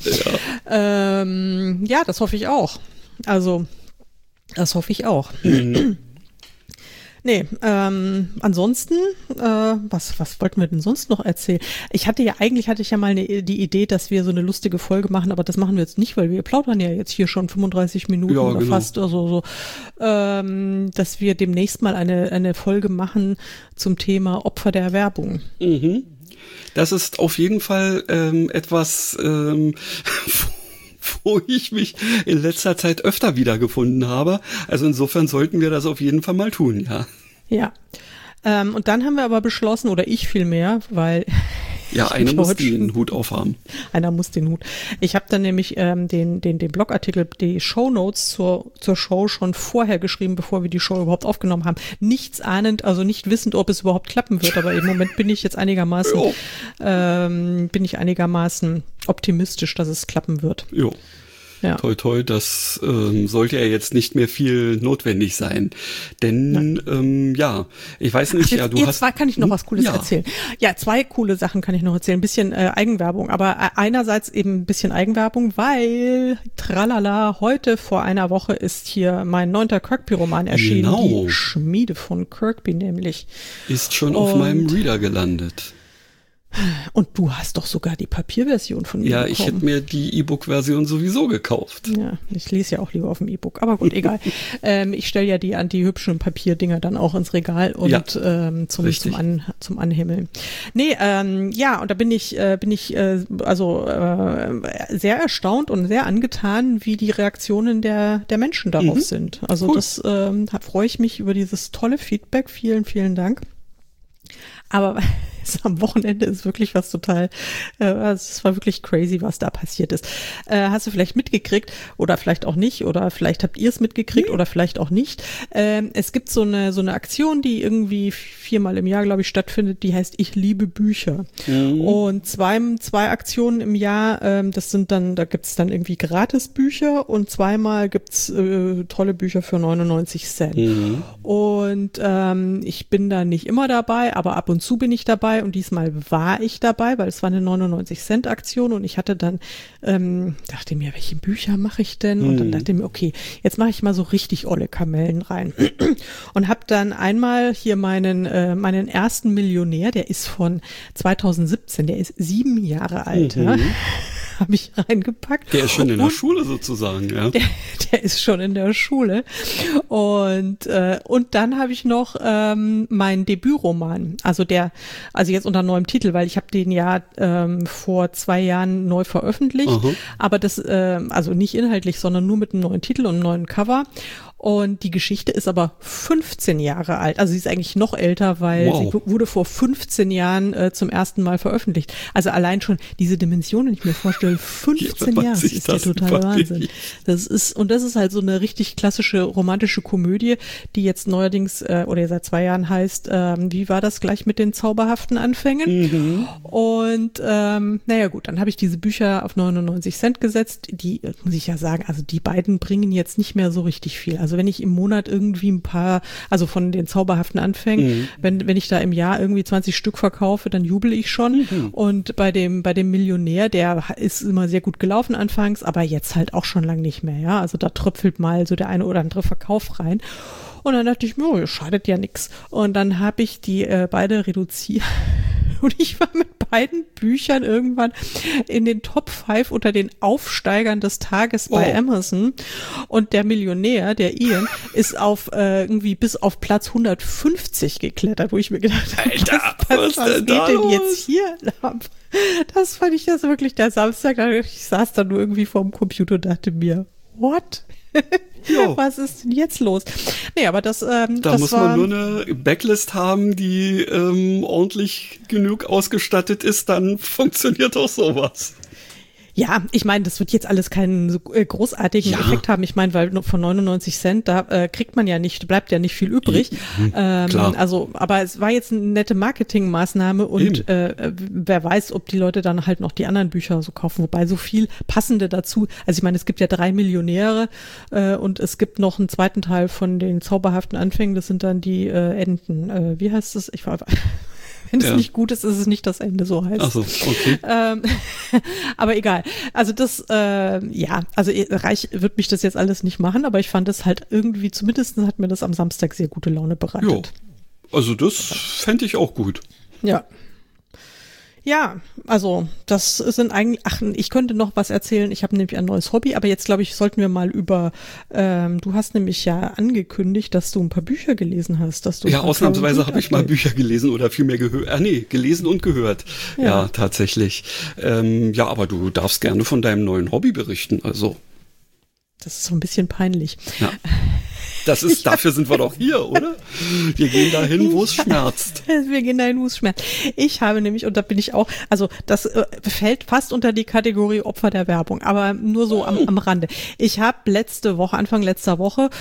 Ja, das hoffe ich auch. Also, das hoffe ich auch. Nee, ansonsten, was wollten wir denn sonst noch erzählen? Eigentlich hatte ich ja mal die Idee, dass wir so eine lustige Folge machen, aber das machen wir jetzt nicht, weil wir plaudern ja jetzt hier schon 35 Minuten oder genau. fast, also dass wir demnächst mal eine Folge machen zum Thema Opfer der Werbung. Mhm. Das ist auf jeden Fall etwas, wo ich mich in letzter Zeit öfter wiedergefunden habe. Also insofern sollten wir das auf jeden Fall mal tun, ja. Ja. Und dann haben wir aber beschlossen, oder ich vielmehr, weil ja, einer muss den Hut aufhaben. Einer muss den Hut. Ich habe dann nämlich den Blogartikel, die Shownotes zur Show schon vorher geschrieben, bevor wir die Show überhaupt aufgenommen haben. Nichts ahnend, also nicht wissend, ob es überhaupt klappen wird. Aber im Moment bin ich jetzt einigermaßen optimistisch, dass es klappen wird. Jo. Ja. Toi, toi, das sollte ja jetzt nicht mehr viel notwendig sein. Denn, ich weiß nicht, kann ich noch was Cooles erzählen. Ja, 2 coole Sachen kann ich noch erzählen. Ein bisschen Eigenwerbung, aber einerseits eben ein bisschen Eigenwerbung, weil, tralala, heute vor einer Woche ist hier mein 9. Kirkby-Roman erschienen. Genau. Die Schmiede von Kirkby nämlich. Ist schon auf meinem Reader gelandet. Und du hast doch sogar die Papierversion von mir bekommen. Ja, ich hätte mir die E-Book-Version sowieso gekauft. Ja, ich lese ja auch lieber auf dem E-Book, aber gut, egal. Ich stelle ja die hübschen Papierdinger dann auch ins Regal und zum Anhimmeln. Nee, und da bin ich sehr erstaunt und sehr angetan, wie die Reaktionen der Menschen darauf sind. Also cool. Das freue ich mich über dieses tolle Feedback. Vielen, vielen Dank. Aber am Wochenende ist wirklich was total, es war wirklich crazy, was da passiert ist. Hast du vielleicht mitgekriegt oder vielleicht auch nicht oder vielleicht habt ihr es mitgekriegt oder vielleicht auch nicht. Es gibt so eine Aktion, die irgendwie 4-mal im Jahr, glaube ich, stattfindet, die heißt Ich liebe Bücher. Mhm. Und zwei Aktionen im Jahr, da gibt's dann irgendwie Gratisbücher und zweimal gibt's tolle Bücher für 99 Cent. Mhm. Und ich bin da nicht immer dabei, aber ab und zu bin ich dabei. Und diesmal war ich dabei, weil es war eine 99-Cent-Aktion und ich hatte dann, dachte mir, welche Bücher mache ich denn? Und dann dachte ich mir, okay, jetzt mache ich mal so richtig olle Kamellen rein. Und habe dann einmal hier meinen ersten Millionär, der ist von 2017, der ist 7 Jahre alt, habe ich reingepackt. Der ist schon in der Schule sozusagen, ja. Der ist schon in der Schule. Und dann habe ich noch meinen Debütroman, also jetzt unter neuem Titel, weil ich habe den ja vor 2 Jahren neu veröffentlicht, aber das, also nicht inhaltlich, sondern nur mit einem neuen Titel und einem neuen Cover. Und die Geschichte ist aber 15 Jahre alt. Also sie ist eigentlich noch älter, weil sie wurde vor 15 Jahren zum ersten Mal veröffentlicht. Also allein schon diese Dimension, wenn ich mir vorstelle, 15 Jahre, das ist der totale Wahnsinn. Das ist halt so eine richtig klassische romantische Komödie, die jetzt neuerdings oder seit 2 Jahren heißt, wie war das gleich mit den zauberhaften Anfängen? Und naja gut, dann habe ich diese Bücher auf 99 Cent gesetzt. Die, muss ich ja sagen, also die beiden bringen jetzt nicht mehr so richtig viel. Also wenn ich im Monat irgendwie ein paar, also von den zauberhaften Anfängen, wenn ich da im Jahr irgendwie 20 Stück verkaufe, dann jubel ich schon. Und bei dem Millionär, der ist immer sehr gut gelaufen anfangs, aber jetzt halt auch schon lang nicht mehr, ja. Also da tröpfelt mal so der eine oder andere Verkauf rein. Und dann dachte ich mir, oh, schadet ja nix. Und dann habe ich die beide reduziert. Und ich war mit beiden Büchern irgendwann in den Top 5 unter den Aufsteigern des Tages bei Amazon. Und der Millionär, der Ian, ist auf irgendwie bis auf Platz 150 geklettert, wo ich mir gedacht habe, was geht denn jetzt hier ab? Das fand ich das wirklich der Samstag. Ich saß da nur irgendwie vorm Computer und dachte mir, what? Was ist denn jetzt los? Nee, aber da muss man nur eine Backlist haben, die ordentlich genug ausgestattet ist, dann funktioniert auch sowas. Ja, ich meine, das wird jetzt alles keinen so großartigen Effekt haben. Ich meine, weil von 99 Cent, da bleibt ja nicht viel übrig. Also, aber es war jetzt eine nette Marketingmaßnahme und wer weiß, ob die Leute dann halt noch die anderen Bücher so kaufen, wobei so viel passende dazu. Also ich meine, es gibt ja 3 Millionäre und es gibt noch einen zweiten Teil von den zauberhaften Anfängen, das sind dann die Enten. Wie heißt das? Wenn es nicht gut ist, ist es nicht das Ende, so heißt es. Ach so, okay. Aber egal. Also das, also reich wird mich das jetzt alles nicht machen, aber ich fand es halt irgendwie, zumindest hat mir das am Samstag sehr gute Laune bereitet. Jo. Also das fände ich auch gut. Ja. Ja, also das sind eigentlich, ich könnte noch was erzählen, ich habe nämlich ein neues Hobby, aber jetzt glaube ich, sollten wir mal über, du hast nämlich ja angekündigt, dass du ein paar Bücher gelesen hast. Dass du ja, ausnahmsweise habe ich mal Bücher gelesen oder vielmehr gehört, gelesen und gehört. Ja, tatsächlich. Ja, aber du darfst gerne von deinem neuen Hobby berichten, also. Das ist so ein bisschen peinlich. Ja. Dafür sind wir doch hier, oder? Wir gehen dahin, wo es schmerzt. Wir gehen dahin, wo es schmerzt. Ich habe nämlich, und da bin ich auch, also das fällt fast unter die Kategorie Opfer der Werbung, aber nur so am Rande. Ich habe Anfang letzter Woche,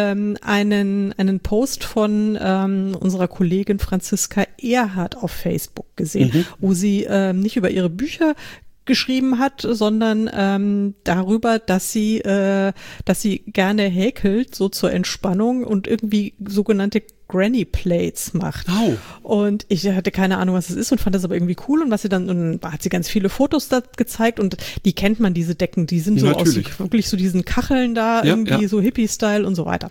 einen Post von unserer Kollegin Franziska Erhardt auf Facebook gesehen, wo sie nicht über ihre Bücher geschrieben hat, sondern darüber, dass sie gerne häkelt, so zur Entspannung und irgendwie sogenannte Granny Plates macht. Oh. Und ich hatte keine Ahnung, was es ist und fand das aber irgendwie cool und dann hat sie ganz viele Fotos da gezeigt und die kennt man, diese Decken, die sind so natürlich aus wirklich so diesen Kacheln da, irgendwie so Hippie-Style und so weiter.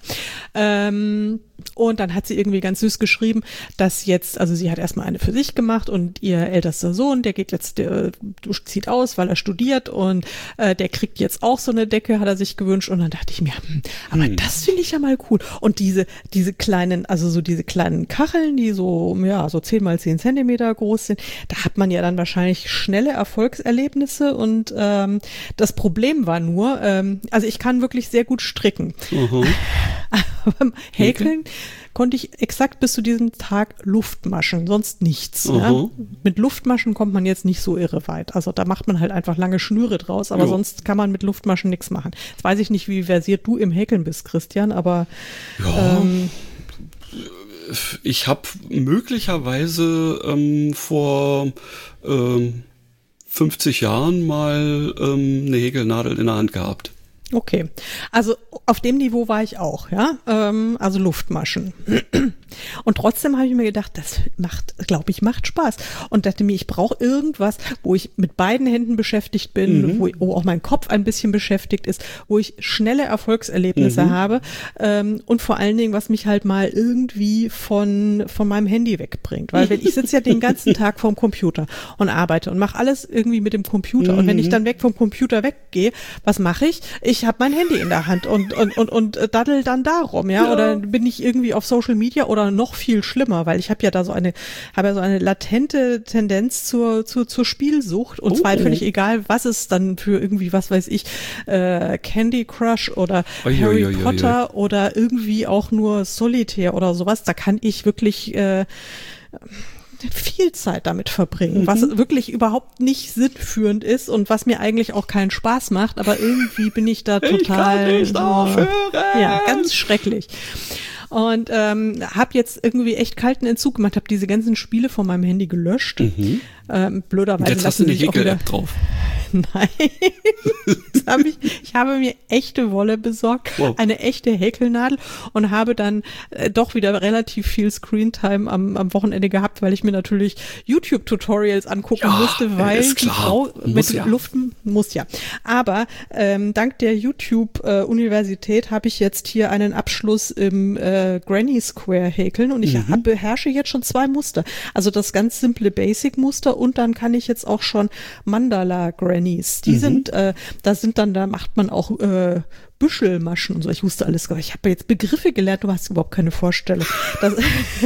Und dann hat sie irgendwie ganz süß geschrieben, dass jetzt, also sie hat erstmal eine für sich gemacht und ihr ältester Sohn, der zieht aus, weil er studiert und der kriegt jetzt auch so eine Decke, hat er sich gewünscht und dann dachte ich mir, aber das finde ich ja mal cool. Und diese kleinen, also so diese kleinen Kacheln, die so 10 mal 10 Zentimeter groß sind, da hat man ja dann wahrscheinlich schnelle Erfolgserlebnisse und das Problem war nur, also ich kann wirklich sehr gut stricken. Aber beim Häkeln konnte ich exakt bis zu diesem Tag Luftmaschen, sonst nichts. Ja? Mit Luftmaschen kommt man jetzt nicht so irre weit. Also da macht man halt einfach lange Schnüre draus, aber sonst kann man mit Luftmaschen nichts machen. Jetzt weiß ich nicht, wie versiert du im Häkeln bist, Christian, aber ich habe möglicherweise vor 50 Jahren mal eine Häkelnadel in der Hand gehabt. Okay, also auf dem Niveau war ich auch, ja, also Luftmaschen. Und trotzdem habe ich mir gedacht, das macht Spaß. Und dachte mir, ich brauche irgendwas, wo ich mit beiden Händen beschäftigt bin, wo auch mein Kopf ein bisschen beschäftigt ist, wo ich schnelle Erfolgserlebnisse habe und vor allen Dingen, was mich halt mal irgendwie von meinem Handy wegbringt. Weil ich sitze ja den ganzen Tag vorm Computer und arbeite und mache alles irgendwie mit dem Computer. Und wenn ich dann weg vom Computer weggehe, was mache ich? Ich habe mein Handy in der Hand und daddel dann darum, ja, oder bin ich irgendwie auf Social Media oder noch viel schlimmer, weil ich habe ja so eine latente Tendenz zur Spielsucht und zwar völlig egal, was es dann für irgendwie, was weiß ich, Candy Crush oder Harry Potter oder irgendwie auch nur Solitär oder sowas, da kann ich wirklich viel Zeit damit verbringen, was wirklich überhaupt nicht sinnführend ist und was mir eigentlich auch keinen Spaß macht, aber irgendwie bin ich da total, ich kann nicht aufhören. Ja, ganz schrecklich. Und habe jetzt irgendwie echt kalten Entzug gemacht, habe diese ganzen Spiele von meinem Handy gelöscht. Blöderweise. Jetzt hast du eine Häkel-App drauf. Nein, ich habe mir echte Wolle besorgt, eine echte Häkelnadel und habe dann doch wieder relativ viel Screentime am Wochenende gehabt, weil ich mir natürlich YouTube-Tutorials angucken musste, weil die Frau mit Luft muss ja. Aber dank der YouTube-Universität habe ich jetzt hier einen Abschluss im Granny Square häkeln und ich beherrsche jetzt schon 2 Muster. Also das ganz simple Basic-Muster und dann kann ich jetzt auch schon Mandala Grannies. Die sind, da macht man auch Büschelmaschen und so. Ich wusste alles, ich habe jetzt Begriffe gelernt, du hast überhaupt keine Vorstellung. Das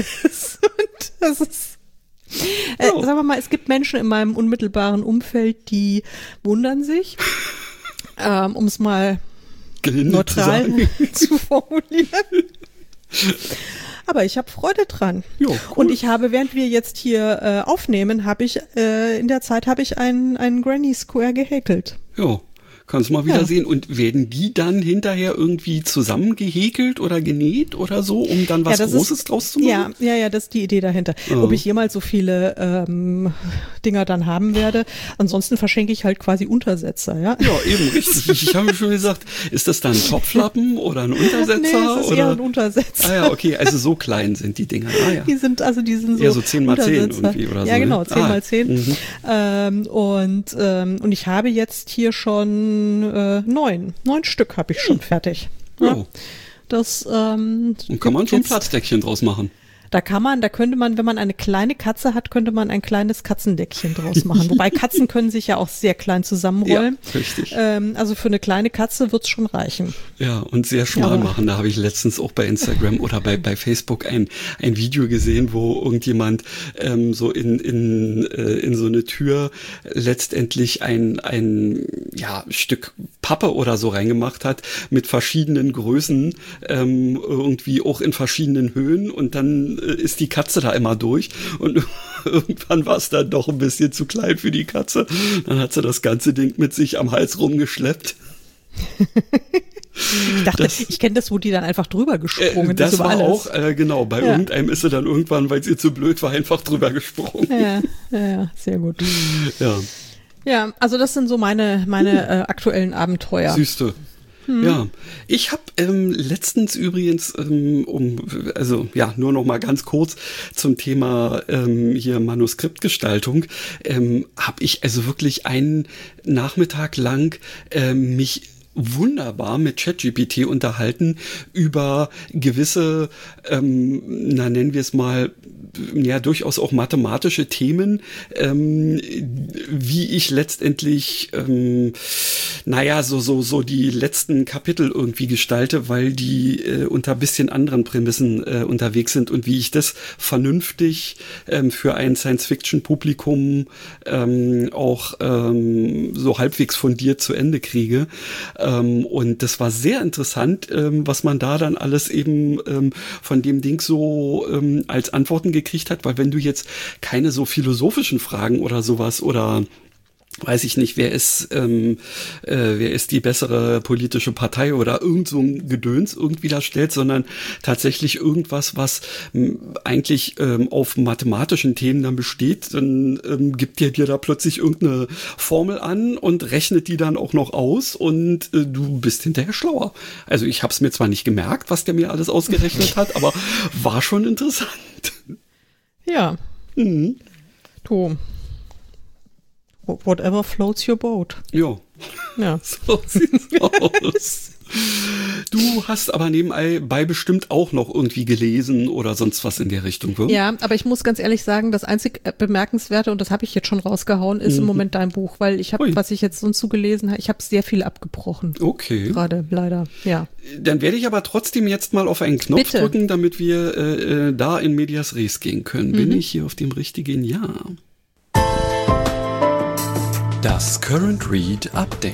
ist sagen wir mal, es gibt Menschen in meinem unmittelbaren Umfeld, die wundern sich, um es mal neutral zu formulieren. Aber ich habe Freude dran. Jo, cool. Und ich habe, während wir jetzt hier aufnehmen, in der Zeit einen Granny Square gehäkelt. Ja, Kannst du mal wieder sehen. Und werden die dann hinterher irgendwie zusammengehäkelt oder genäht oder so, um dann was Großes draus zu machen? Ja, das ist die Idee dahinter. Ob ich jemals so viele Dinger dann haben werde. Ansonsten verschenke ich halt quasi Untersetzer, ja? Ja, eben, richtig. Ich habe schon gesagt, ist das dann ein Topflappen oder ein Untersetzer? Nee, das ist eher ein Untersetzer. Ah ja, okay, also so klein sind die Dinger. Ah, ja. Die sind so eher so 10x10 irgendwie oder so. Ja, genau, 10x10. Und ich habe jetzt hier schon 9 Stück habe ich schon fertig. Ja. Das und kann man schon Platzdeckchen draus machen. Da könnte man, wenn man eine kleine Katze hat, könnte man ein kleines Katzendeckchen draus machen. Wobei Katzen können sich ja auch sehr klein zusammenrollen. Ja, richtig. Also für eine kleine Katze wird's schon reichen. Ja, und sehr schmal machen. Da habe ich letztens auch bei Instagram oder bei Facebook ein Video gesehen, wo irgendjemand so in so eine Tür letztendlich ein Stück Pappe oder so reingemacht hat mit verschiedenen Größen, irgendwie auch in verschiedenen Höhen, und dann ist die Katze da immer durch, und irgendwann war es dann doch ein bisschen zu klein für die Katze. Dann hat sie das ganze Ding mit sich am Hals rumgeschleppt. Ich dachte, ich kenne das, wo die dann einfach drüber gesprungen ist. Das war alles. Auch, genau, bei irgendeinem ist sie dann irgendwann, weil sie zu blöd war, einfach drüber gesprungen. Ja, sehr gut. Ja. Ja, also das sind so meine aktuellen Abenteuer. Siehste. Ja, ich habe letztens übrigens, nur noch mal ganz kurz zum Thema hier Manuskriptgestaltung, habe ich also wirklich einen Nachmittag lang mich wunderbar mit ChatGPT unterhalten über gewisse, nennen wir es mal, durchaus auch mathematische Themen, wie ich letztendlich, so die letzten Kapitel irgendwie gestalte, weil die unter bisschen anderen Prämissen unterwegs sind, und wie ich das vernünftig für ein Science-Fiction-Publikum auch so halbwegs fundiert zu Ende kriege. Und das war sehr interessant, was man da dann alles eben von dem Ding so als Antworten gekriegt hat, weil wenn du jetzt keine so philosophischen Fragen oder sowas oder weiß ich nicht, wer ist die bessere politische Partei oder irgend so ein Gedöns irgendwie da stellt, sondern tatsächlich irgendwas, was eigentlich auf mathematischen Themen dann besteht, dann gibt dir da plötzlich irgendeine Formel an und rechnet die dann auch noch aus, und du bist hinterher schlauer. Also ich habe es mir zwar nicht gemerkt, was der mir alles ausgerechnet hat, aber war schon interessant. Ja. Du. Whatever floats your boat. Ja. So sieht's aus. Du hast aber nebenbei bestimmt auch noch irgendwie gelesen oder sonst was in der Richtung, oder? Ja, aber ich muss ganz ehrlich sagen, das einzig Bemerkenswerte, und das habe ich jetzt schon rausgehauen, ist im Moment dein Buch, weil ich habe, was ich jetzt sonst so gelesen habe, ich habe sehr viel abgebrochen. Okay. Gerade, leider, ja. Dann werde ich aber trotzdem jetzt mal auf einen Knopf drücken, damit wir da in Medias Res gehen können. Bin ich hier auf dem richtigen Jahr? Das Current Read Update.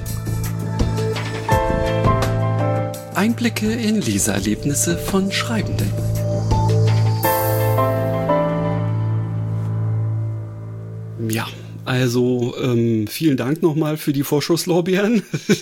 Einblicke in Leseerlebnisse von Schreibenden. Ja, also vielen Dank nochmal für die Vorschusslorbeeren.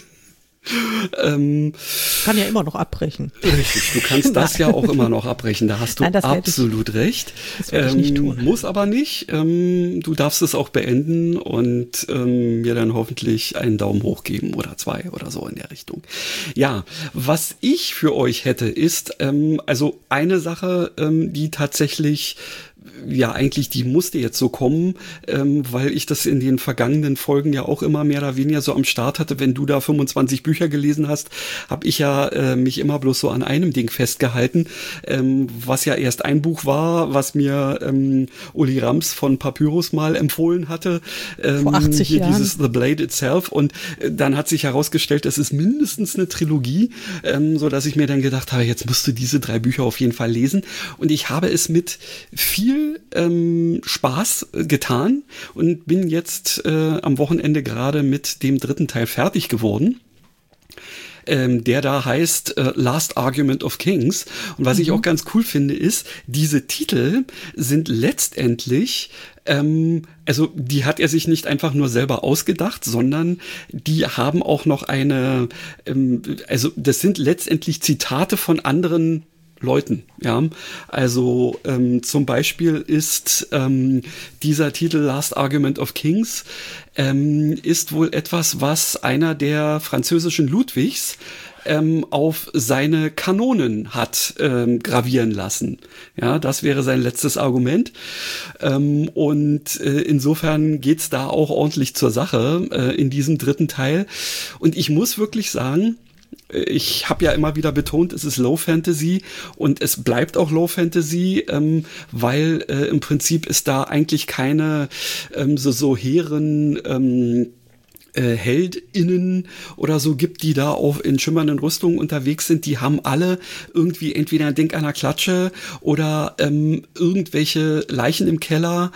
Kann ja immer noch abbrechen. Richtig, du kannst das ja auch immer noch abbrechen, da hast du absolut recht. Das werde ich nicht tun. Muss aber nicht. Du darfst es auch beenden und mir dann hoffentlich einen Daumen hoch geben oder 2 oder so in der Richtung. Ja, was ich für euch hätte, ist also eine Sache, die tatsächlich eigentlich, die musste jetzt so kommen, weil ich das in den vergangenen Folgen ja auch immer mehr oder weniger so am Start hatte. Wenn du da 25 Bücher gelesen hast, habe ich ja mich immer bloß so an einem Ding festgehalten, was ja erst ein Buch war, was mir Uli Rams von Papyrus mal empfohlen hatte. Vor 80 Jahren. Dieses The Blade Itself, und dann hat sich herausgestellt, das ist mindestens eine Trilogie, so dass ich mir dann gedacht habe, jetzt musst du diese 3 Bücher auf jeden Fall lesen, und ich habe es mit viel Spaß getan und bin jetzt am Wochenende gerade mit dem 3. Teil fertig geworden. der da heißt Last Argument of Kings. Und was ich auch ganz cool finde, ist, diese Titel sind letztendlich also die hat er sich nicht einfach nur selber ausgedacht, sondern die haben auch noch eine, also das sind letztendlich Zitate von anderen Leuten, ja. Also zum Beispiel ist dieser Titel Last Argument of Kings ist wohl etwas, was einer der französischen Ludwigs auf seine Kanonen hat gravieren lassen. Ja, das wäre sein letztes Argument. Und insofern geht's da auch ordentlich zur Sache in diesem dritten Teil. Und ich muss wirklich sagen, ich habe ja immer wieder betont, es ist Low Fantasy und es bleibt auch Low Fantasy, weil im Prinzip ist da eigentlich keine so hehren HeldInnen oder so gibt, die da auch in schimmernden Rüstungen unterwegs sind, die haben alle irgendwie entweder ein Ding an der Klatsche oder irgendwelche Leichen im Keller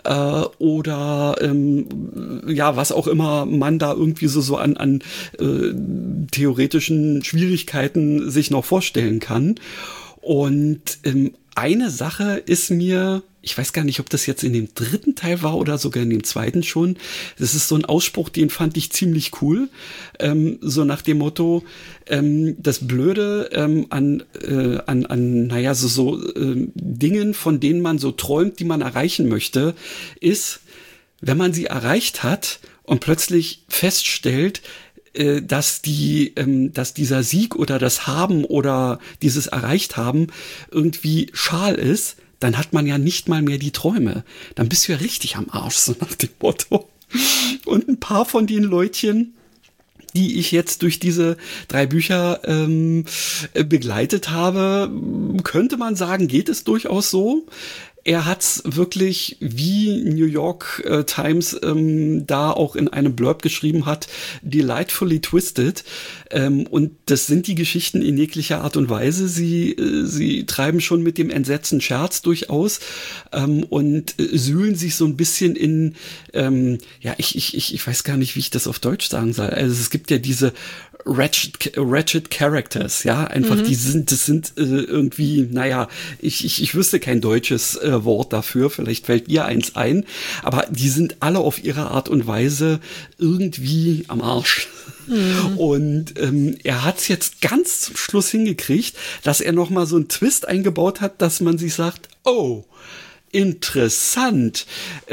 oder ja, was auch immer man da irgendwie so an theoretischen Schwierigkeiten sich noch vorstellen kann. Und eine Sache ist mir, ich weiß gar nicht, ob das jetzt in dem dritten Teil war oder sogar in dem zweiten schon. Das ist so ein Ausspruch, den fand ich ziemlich cool. So nach dem Motto, das Blöde an naja, so Dingen, von denen man so träumt, die man erreichen möchte, ist, wenn man sie erreicht hat und plötzlich feststellt, dass dieser Sieg oder das Haben oder dieses Erreicht haben irgendwie schal ist, dann hat man ja nicht mal mehr die Träume. Dann bist du ja richtig am Arsch, so nach dem Motto. Und ein paar von den Leutchen, die ich jetzt durch diese 3 Bücher begleitet habe, könnte man sagen, geht es durchaus so. Er hat's wirklich, wie New York Times da auch in einem Blurb geschrieben hat, delightfully twisted. Und das sind die Geschichten in jeglicher Art und Weise. Sie treiben schon mit dem Entsetzen Scherz durchaus und sühlen sich so ein bisschen in, ja, ich weiß gar nicht, wie ich das auf Deutsch sagen soll. Also es gibt ja diese Ratchet Characters, ja, einfach, das sind irgendwie, naja, ich wüsste kein deutsches Wort dafür, vielleicht fällt mir eins ein, aber die sind alle auf ihre Art und Weise irgendwie am Arsch. Und er hat's jetzt ganz zum Schluss hingekriegt, dass er noch mal so einen Twist eingebaut hat, dass man sich sagt, oh, interessant.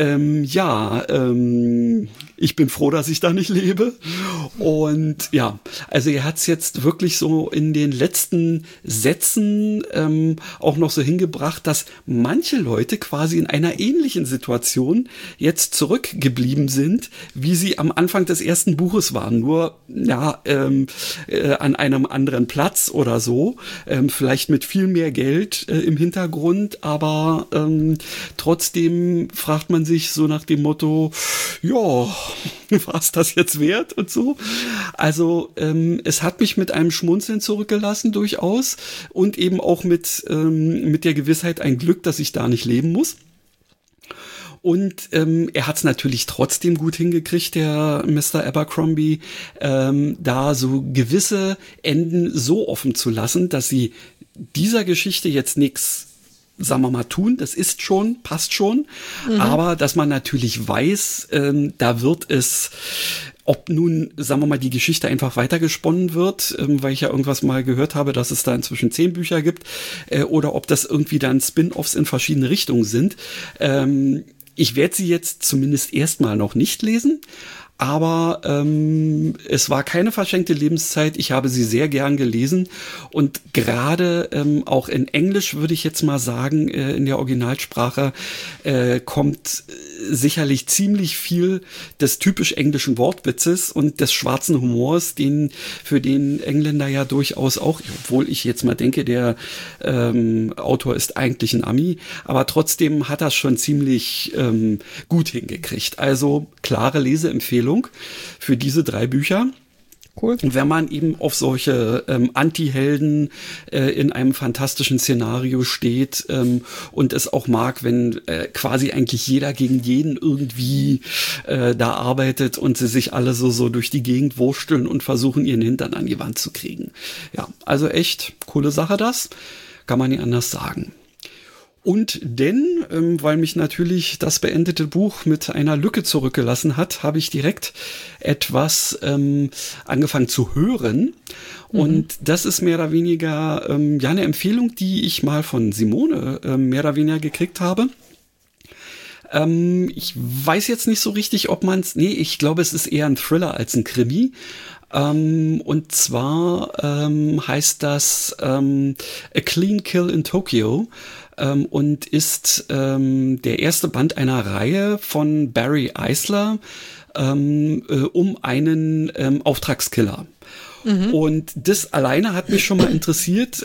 Ich bin froh, dass ich da nicht lebe. Und ja, also er hat's jetzt wirklich so in den letzten Sätzen auch noch so hingebracht, dass manche Leute quasi in einer ähnlichen Situation jetzt zurückgeblieben sind, wie sie am Anfang des ersten Buches waren. Nur ja, an einem anderen Platz oder so. Vielleicht mit viel mehr Geld im Hintergrund, aber trotzdem fragt man sich so nach dem Motto, ja, war es das jetzt wert und so? Also es hat mich mit einem Schmunzeln zurückgelassen durchaus und eben auch mit der Gewissheit, ein Glück, dass ich da nicht leben muss. Und er hat es natürlich trotzdem gut hingekriegt, der Mr. Abercrombie, da so gewisse Enden so offen zu lassen, dass sie dieser Geschichte jetzt nichts, sagen wir mal, tun, das ist schon, passt schon, aber dass man natürlich weiß, da wird es, ob nun, sagen wir mal, die Geschichte einfach weitergesponnen wird, weil ich ja irgendwas mal gehört habe, dass es da inzwischen 10 Bücher gibt, oder ob das irgendwie dann Spin-offs in verschiedene Richtungen sind. Ich werde sie jetzt zumindest erstmal noch nicht lesen, aber es war keine verschenkte Lebenszeit. Ich habe sie sehr gern gelesen und gerade auch in Englisch würde ich jetzt mal sagen, in der Originalsprache kommt sicherlich ziemlich viel des typisch englischen Wortwitzes und des schwarzen Humors, für den Engländer ja durchaus auch, obwohl ich jetzt mal denke, der Autor ist eigentlich ein Ami, aber trotzdem hat er es schon ziemlich gut hingekriegt. Also klare Leseempfehlung für diese 3 Bücher. Cool. Wenn man eben auf solche Anti-Helden in einem fantastischen Szenario steht und es auch mag, wenn quasi eigentlich jeder gegen jeden irgendwie da arbeitet und sie sich alle so durch die Gegend wursteln und versuchen, ihren Hintern an die Wand zu kriegen. Ja, also echt coole Sache das. Kann man nicht anders sagen. Und denn, weil mich natürlich das beendete Buch mit einer Lücke zurückgelassen hat, habe ich direkt etwas angefangen zu hören. Und das ist mehr oder weniger eine Empfehlung, die ich mal von Simone mehr oder weniger gekriegt habe. Ich weiß jetzt nicht so richtig, ob man es... Nee, ich glaube, es ist eher ein Thriller als ein Krimi. Und zwar heißt das A Clean Kill in Tokyo. Und ist der erste Band einer Reihe von Barry Eisler um einen Auftragskiller. Und das alleine hat mich schon mal interessiert,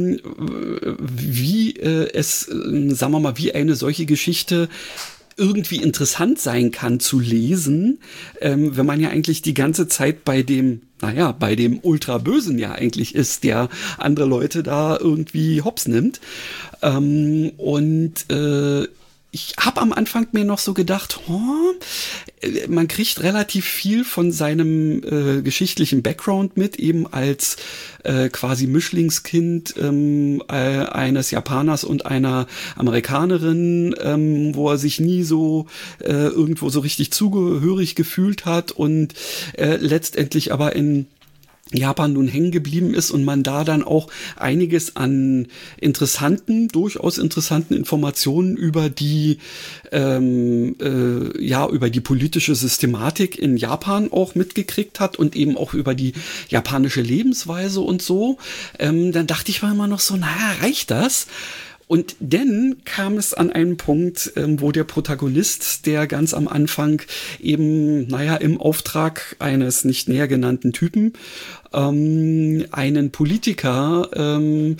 wie sagen wir mal, wie eine solche Geschichte irgendwie interessant sein kann zu lesen, wenn man ja eigentlich die ganze Zeit bei dem Ultrabösen ja eigentlich ist, der andere Leute da irgendwie hops nimmt. Ich habe am Anfang mir noch so gedacht, man kriegt relativ viel von seinem geschichtlichen Background mit, eben als quasi Mischlingskind eines Japaners und einer Amerikanerin, wo er sich nie so irgendwo so richtig zugehörig gefühlt hat und letztendlich aber in Japan nun hängen geblieben ist und man da dann auch einiges an durchaus interessanten Informationen über die über die politische Systematik in Japan auch mitgekriegt hat und eben auch über die japanische Lebensweise und so. Dann dachte ich mir immer noch so, reicht das? Und dann kam es an einen Punkt, wo der Protagonist, der ganz am Anfang eben, im Auftrag eines nicht näher genannten Typen, einen Politiker,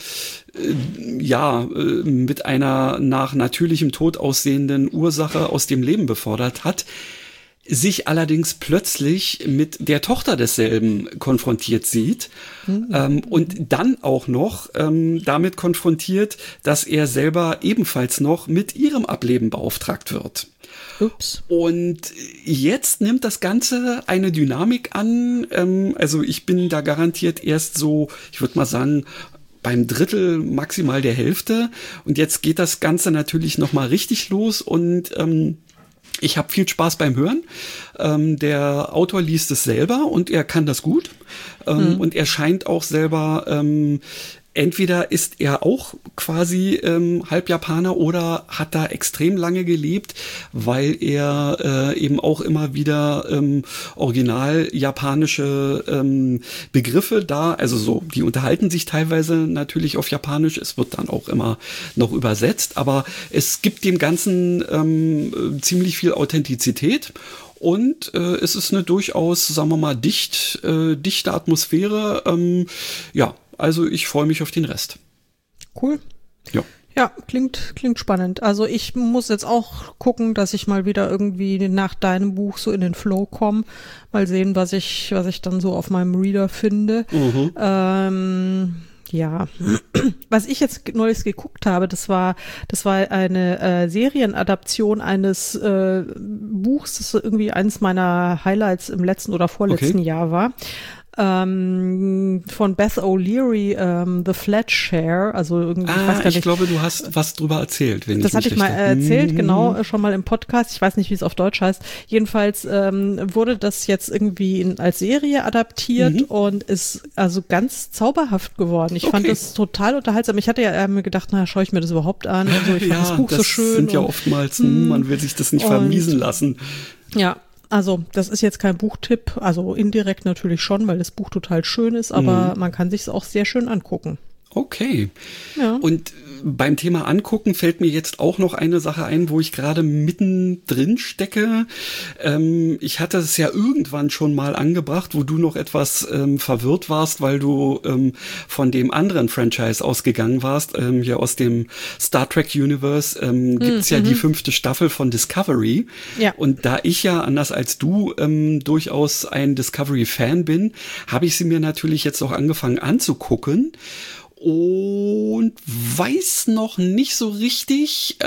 mit einer nach natürlichem Tod aussehenden Ursache aus dem Leben befördert hat, sich allerdings plötzlich mit der Tochter desselben konfrontiert sieht und dann auch noch damit konfrontiert, dass er selber ebenfalls noch mit ihrem Ableben beauftragt wird. Ups. Und jetzt nimmt das Ganze eine Dynamik an. Also ich bin da garantiert erst so, ich würde mal sagen, beim Drittel, maximal der Hälfte. Und jetzt geht das Ganze natürlich nochmal richtig los und ich habe viel Spaß beim Hören. Der Autor liest es selber und er kann das gut. Und er scheint auch selber, entweder ist er auch quasi halb Japaner oder hat da extrem lange gelebt, weil er eben auch immer wieder original japanische Begriffe also so, die unterhalten sich teilweise natürlich auf Japanisch, es wird dann auch immer noch übersetzt, aber es gibt dem Ganzen ziemlich viel Authentizität. Und es ist eine durchaus, sagen wir mal, dichte Atmosphäre. Also ich freue mich auf den Rest. Cool. Ja. Ja, klingt spannend. Also ich muss jetzt auch gucken, dass ich mal wieder irgendwie nach deinem Buch so in den Flow komme. Mal sehen, was ich dann so auf meinem Reader finde. Ja, was ich jetzt neulich geguckt habe, das war eine Serienadaption eines Buchs, das irgendwie eines meiner Highlights im letzten oder vorletzten Jahr war. Von Beth O'Leary, The Flatshare, also irgendwie, ich weiß gar nicht. Ich glaube, du hast was drüber erzählt, wenn das ich mich hatte ich mal erzählt, genau, schon mal im Podcast. Ich weiß nicht, wie es auf Deutsch heißt. Jedenfalls wurde das jetzt irgendwie als Serie adaptiert und ist also ganz zauberhaft geworden. Ich fand das total unterhaltsam. Ich hatte ja mir gedacht, schaue ich mir das überhaupt an? Also ich fand das Buch so schön. Das sind ja oftmals, man will sich das nicht vermiesen lassen. Ja. Also, das ist jetzt kein Buchtipp, also indirekt natürlich schon, weil das Buch total schön ist, aber man kann sich es auch sehr schön angucken. Okay. Ja. Und beim Thema angucken fällt mir jetzt auch noch eine Sache ein, wo ich gerade mittendrin stecke. Ich hatte es ja irgendwann schon mal angebracht, wo du noch etwas verwirrt warst, weil du von dem anderen Franchise ausgegangen warst. Hier aus dem Star Trek Universe gibt's ja die 5. Staffel von Discovery. Ja. Und da ich ja, anders als du, durchaus ein Discovery-Fan bin, habe ich sie mir natürlich jetzt auch angefangen anzugucken. Und weiß noch nicht so richtig,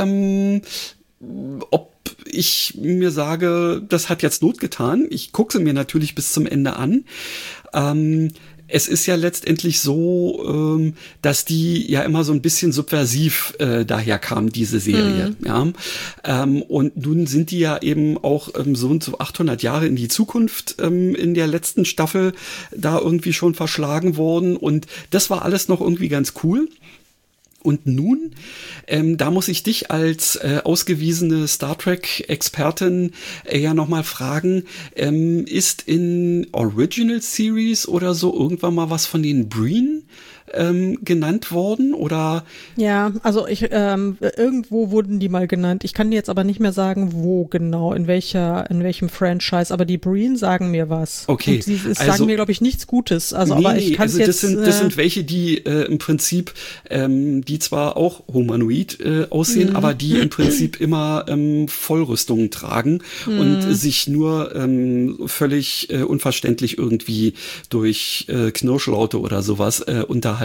ob ich mir sage, das hat jetzt Not getan. Ich gucke sie mir natürlich bis zum Ende an. Es ist ja letztendlich so, dass die ja immer so ein bisschen subversiv daher kam, diese Serie. Ja? Und nun sind die ja eben auch so und so 800 Jahre in die Zukunft in der letzten Staffel da irgendwie schon verschlagen worden. Und das war alles noch irgendwie ganz cool. Und nun, da muss ich dich als ausgewiesene Star Trek-Expertin ja nochmal fragen, ist in Original Series oder so irgendwann mal was von den Breen genannt worden, oder? Ja, also irgendwo wurden die mal genannt. Ich kann dir jetzt aber nicht mehr sagen, wo genau, in welchem Franchise, aber die Breen sagen mir was. Okay. Und sie sagen mir, glaube ich, nichts Gutes. Also, aber ich kann also jetzt. Das sind welche, die im Prinzip, die zwar auch humanoid aussehen, aber die im Prinzip immer Vollrüstungen tragen und sich nur völlig unverständlich irgendwie durch Knirschlaute oder sowas unterhalten.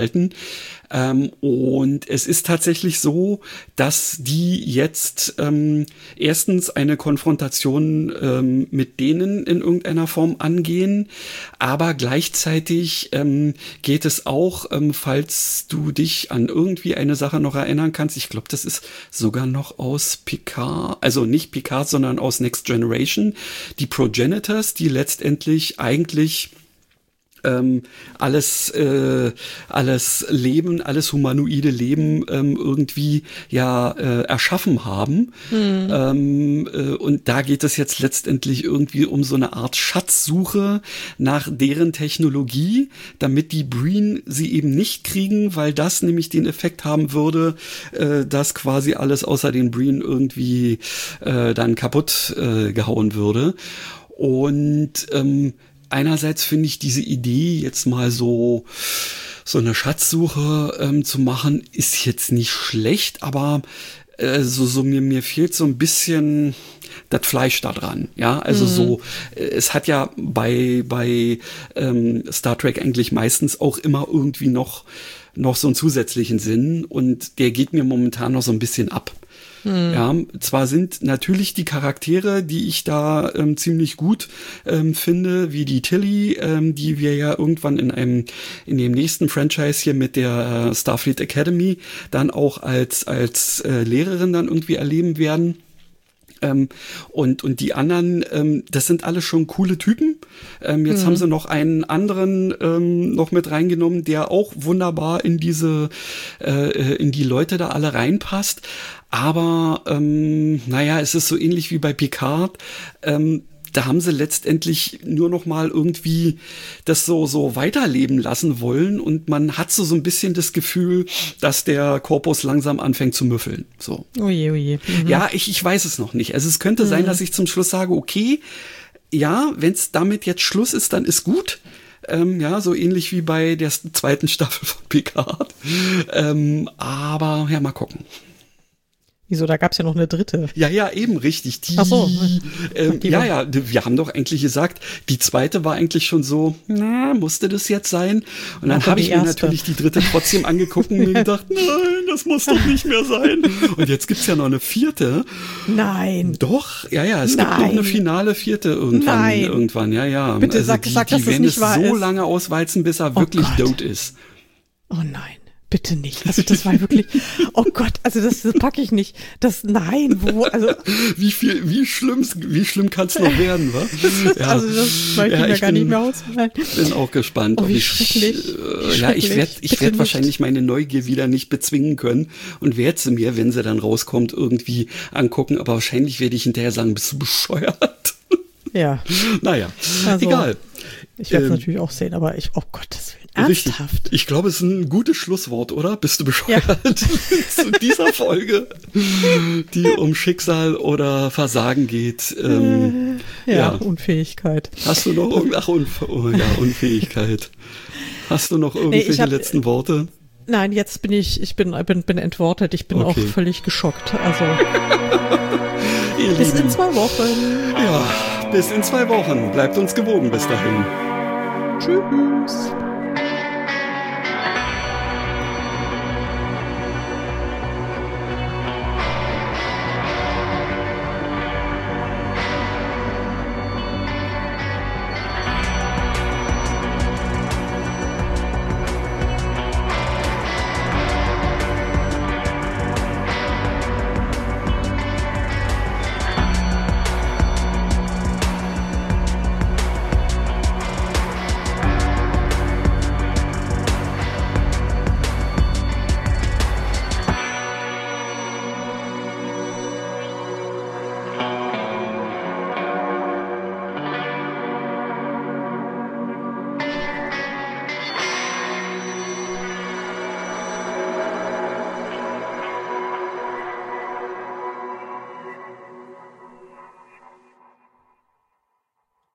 Und es ist tatsächlich so, dass die jetzt erstens eine Konfrontation mit denen in irgendeiner Form angehen, aber gleichzeitig geht es auch, falls du dich an irgendwie eine Sache noch erinnern kannst, ich glaube, das ist sogar noch aus Picard, also nicht Picard, sondern aus Next Generation, die Progenitors, die letztendlich eigentlich alles Leben, alles humanoide Leben irgendwie ja erschaffen haben. Und da geht es jetzt letztendlich irgendwie um so eine Art Schatzsuche nach deren Technologie, damit die Breen sie eben nicht kriegen, weil das nämlich den Effekt haben würde, dass quasi alles außer den Breen irgendwie dann kaputt gehauen würde. Und einerseits finde ich diese Idee, jetzt mal so eine Schatzsuche zu machen, ist jetzt nicht schlecht, aber mir fehlt so ein bisschen das Fleisch da dran. Ja, also es hat ja bei Star Trek eigentlich meistens auch immer irgendwie noch so einen zusätzlichen Sinn, und der geht mir momentan noch so ein bisschen ab. Ja, zwar sind natürlich die Charaktere, die ich da ziemlich gut finde, wie die Tilly, die wir ja irgendwann in dem nächsten Franchise hier mit der Starfleet Academy dann auch als Lehrerin dann irgendwie erleben werden. Und die anderen, das sind alle schon coole Typen. Jetzt haben sie noch einen anderen noch mit reingenommen, der auch wunderbar in die Leute da alle reinpasst. Aber es ist so ähnlich wie bei Picard. Da haben sie letztendlich nur noch mal irgendwie das so weiterleben lassen wollen, und man hat so ein bisschen das Gefühl, dass der Korpus langsam anfängt zu müffeln. So. Oje, oje. Ja, ich weiß es noch nicht. Also es könnte sein, dass ich zum Schluss sage, okay, ja, wenn es damit jetzt Schluss ist, dann ist gut. Ja, so ähnlich wie bei der 2. Staffel von Picard. Aber ja, mal gucken. Wieso, da gab's ja noch eine 3. Ja, eben, richtig. Ach so. Wir haben doch eigentlich gesagt, die 2. war eigentlich schon so, musste das jetzt sein? Und dann habe ich mir natürlich die 3. trotzdem angeguckt und mir gedacht, nein, das muss doch nicht mehr sein. Und jetzt gibt's ja noch eine 4. Nein. Doch, es gibt noch eine finale 4. irgendwann, ja. Bitte also sag, dass das nicht wahr ist. So lange auswalzen, bis er wirklich tot ist. Oh nein. Bitte nicht. Also das war wirklich, oh Gott, also das packe ich nicht. Wie schlimm kann es noch werden, wa? Ja. Also das möchte ich mir gar nicht mehr ausmalen. Bin auch gespannt. Oh, wie schrecklich. Ich werd wahrscheinlich meine Neugier wieder nicht bezwingen können und werde sie mir, wenn sie dann rauskommt, irgendwie angucken. Aber wahrscheinlich werde ich hinterher sagen, bist du bescheuert? Ja. Naja, egal. Ich werde es natürlich auch sehen, aber oh Gottes Willen, ernsthaft. Richtig. Ich glaube, es ist ein gutes Schlusswort, oder? Bist du bescheuert? Ja. Zu dieser Folge, die um Schicksal oder Versagen geht. Unfähigkeit. Hast du noch Unfähigkeit. Hast du noch irgendwelche letzten Worte? Nein, jetzt bin ich bin entwortet. Ich bin auch völlig geschockt. Also bis in 2 Wochen. Ja, bis in 2 Wochen. Bleibt uns gewogen bis dahin. Tschüss.